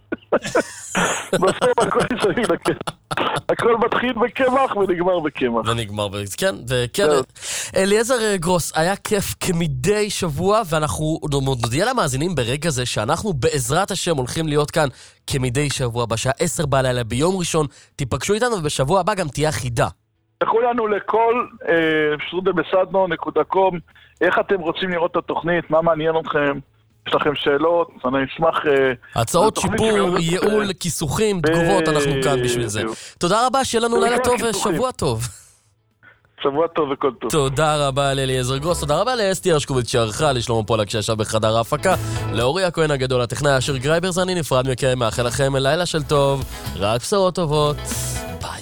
בסוף הכל מסביב לכסף. הכל מתחיל בקמח ונגמר בקמח. ונגמר בקמח, כן, וכן. אליעזר גרוס, היה כיף כמדי שבוע, ואנחנו נודיע למאזינים ברגע זה שאנחנו בעזרת השם הולכים להיות כאן כמדי שבוע, בשעה עשר בלילה ביום ראשון. תיפגשו איתנו, ובשבוע הבא גם תהיה חידה. תלכו לנו לכל שרודה בסדנו נקודה קום, איך אתם רוצים לראות את התוכנית, מה מעניין אתכם, יש לכם שאלות, אני אשמח... הצעות שיפור, ייעול, כיסוכים, תגובות, אנחנו כאן בשביל זה. תודה רבה, שיהיה לנו לילה טוב ושבוע טוב. שבוע טוב וכל טוב. תודה רבה לאליעזר גרוס, תודה רבה לאסתי הרשקוביץ שערכה, לשלמה פולק שישב בחדר ההפקה, לאורי הכהן הגדול, הטכנאי אשר גרייברס, אני נפרד מכם, מאחל לכם לילה של טוב, רק בשורות טובות. ביי.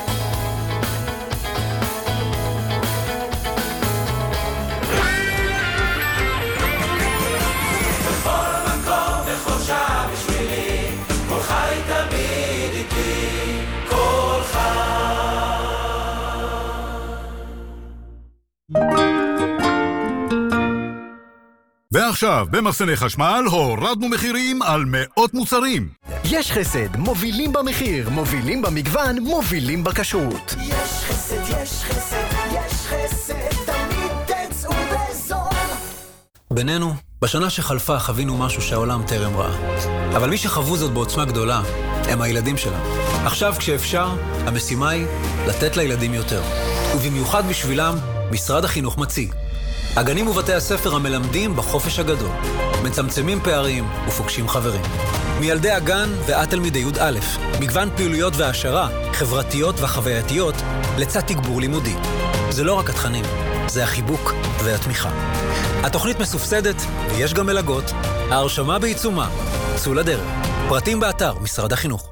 ועכשיו, במחסני חשמל, הורדנו מחירים על מאות מוצרים. יש חסד, מובילים במחיר, מובילים במגוון, מובילים בכשרות. יש חסד, יש חסד, יש חסד, תמיד תצאו בזול. בינינו, בשנה שחלפה חווינו משהו שהעולם טרם ראה. אבל מי שחוו זאת בעוצמה גדולה, הם הילדים שלנו. עכשיו כשאפשר, המשימה היא לתת לילדים יותר. ובמיוחד בשבילם, משרד החינוך מציג. הגנים ובתי הספר המלמדים בחופש הגדול, מצמצמים פערים ופוגשים חברים. מילדי הגן ועד תלמידי י' א', מגוון פעילויות והעשרה, חברתיות וחווייתיות, לצד תגבור לימודי. זה לא רק התכנים, זה החיבוק והתמיכה. התוכנית מסופסדת ויש גם מלגות. ההרשמה בעיצומה. צאו לדרך. פרטים באתר משרד החינוך.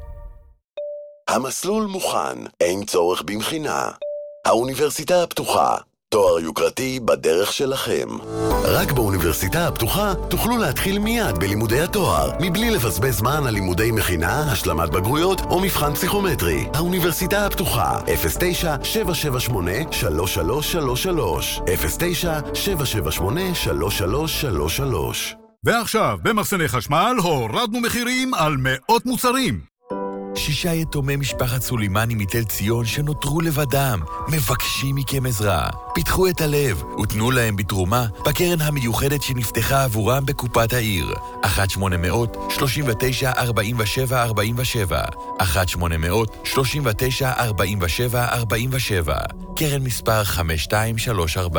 המסלול מוכן, אין צורך במכינה. האוניברסיטה הפתוחה. תואר יוקרתי בדרך שלכם. רק באוניברסיטה הפתוחה תוכלו להתחיל מיד בלימודי התואר, מבלי לבזבז זמן על לימודי מכינה, השלמת בגרויות או מבחן פסיכומטרי. האוניברסיטה הפתוחה, אפס תשע שבע שבע שמונה שלוש שלוש שלוש שלוש, אפס תשע שבע שבע שמונה שלוש שלוש שלוש שלוש. ועכשיו, במחסני חשמל, הורדנו מחירים על מאות מוצרים. שישה יתומי משפחת סולימני מתל ציון שנותרו לבדם, מבקשים מכם עזרה. פיתחו את הלב ותנו להם בתרומה בקרן המיוחדת שנפתחה עבורם בקופת העיר. אחת שמונה מאות שלושים ותשע ארבעים ושבע ארבעים ושבע, אחת שמונה מאות שלושים ותשע ארבעים ושבע ארבעים ושבע, קרן מספר חמש שתיים שלוש ארבע.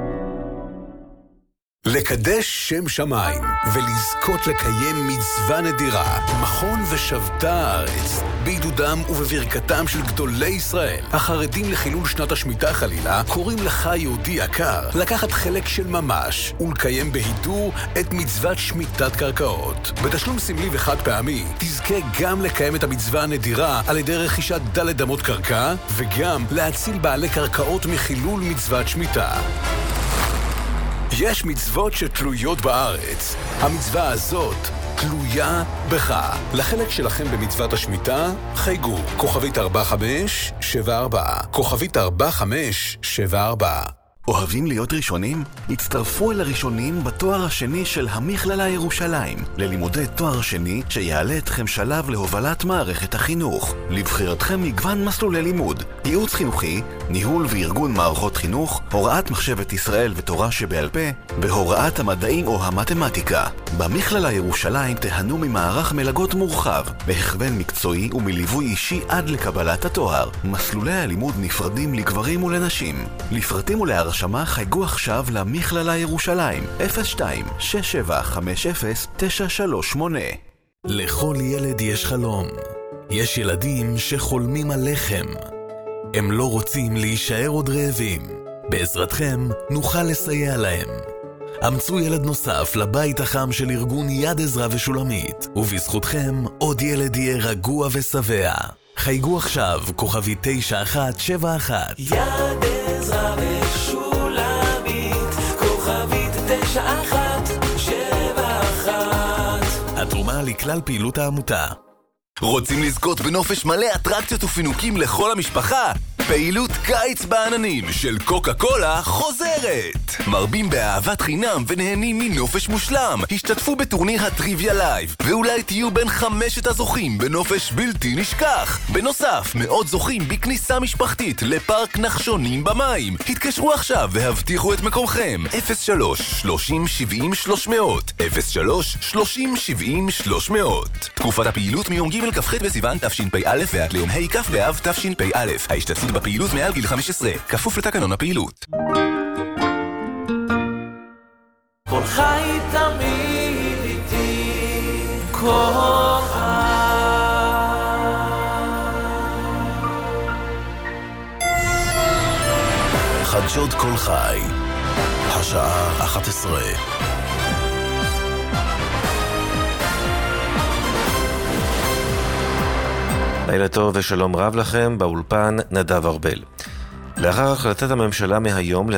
לקדש שם שמיים ולזכות לקיים מצווה נדירה. מכון ושבתה הארץ, בעידודם ובברכתם של גדולי ישראל, החרדים לחילול שנת השמיטה חלילה, קוראים לך יהודי יקר לקחת חלק של ממש ולקיים בהידור את מצוות שמיטת קרקעות. בתשלום סמלי וחד פעמי תזכה גם לקיים את המצווה הנדירה על ידי רכישת דלת אמות קרקע, וגם להציל בעלי קרקעות מחילול מצוות שמיטה. יש מצוות שתלויות בארץ. המצווה הזאת תלויה בך. לחלק שלכם במצוות השמיטה, חייגו. כוכבית ארבע חמש שבע ארבע. כוכבית ארבע חמש שבע ארבע. אוהבים להיות ראשונים? הצטרפו אל הראשונים בתואר השני של המכללה ירושלים, ללימודי תואר שני שיעלה אתכם שלב להובלת מערכת החינוך. לבחירתכם מגוון מסלולי לימוד, ייעוץ חינוכי, ניהול וארגון מערכות חינוך, הוראת מחשבת ישראל ותורה שבעל פה, והוראת המדעים או המתמטיקה. במכללה ירושלים תהנו ממערך מלגות מורחב, בהכוון מקצועי ומליווי אישי עד לקבלת התואר. מסלולי הלימוד נפרדים לגברים ולנשים. לפרטים ולהרשמה הרשמה חייגו עכשיו למכללה ירושלים, אפס שתיים שש שבע חמש אפס תשע שלוש שמונה. לכל ילד יש חלום. יש ילדים שחולמים על לחם. הם לא רוצים להישאר עוד רעבים. בעזרתכם נוכל לסייע להם. אמצו ילד נוסף לבית החם של ארגון יד עזרא ושולמית, ובזכותכם עוד ילד יהיה רגוע ושבע. חייגו עכשיו, כוכבי תשע אחת שבע אחת. יד עזרא ושולמית, כוכבית תשע אחת שבע אחת. התרומה לכלל פעילות העמותה. רוצים לזכות בנופש מלא אטרקציות ופינוקים לכל המשפחה? פעילות קיץ בעננים של קוקה קולה חוזרת. מרבים באהבת חינם ונהנים מנופש מושלם. השתתפו בטורניר הטריוויה לייב, ואולי תהיו בין חמשת הזוכים בנופש בלתי נשכח. בנוסף, מאות זוכים בכניסה משפחתית לפארק נחשונים במים. התקשרו עכשיו והבטיחו את מקומכם. אפס שלוש שלושים שבעים שלוש מאות אפס שלוש שלושים שבעים שלוש מאות. תקופת הפעילות מיום ג' כ"ח בסיוון תשפ"א ועד ליום ה' כ' באב תשפ"א. ההשתתפות בפעילות מעל גיל חמש עשרה, כפוף לתקנון הפעילות. כל חי תמיד איתי, כל חי. חדשות כל חי, השעה אחת עשרה. לילה טוב ושלום רב לכם, באולפן נדב ארבל. לאחר החלטת הממשלה מהיום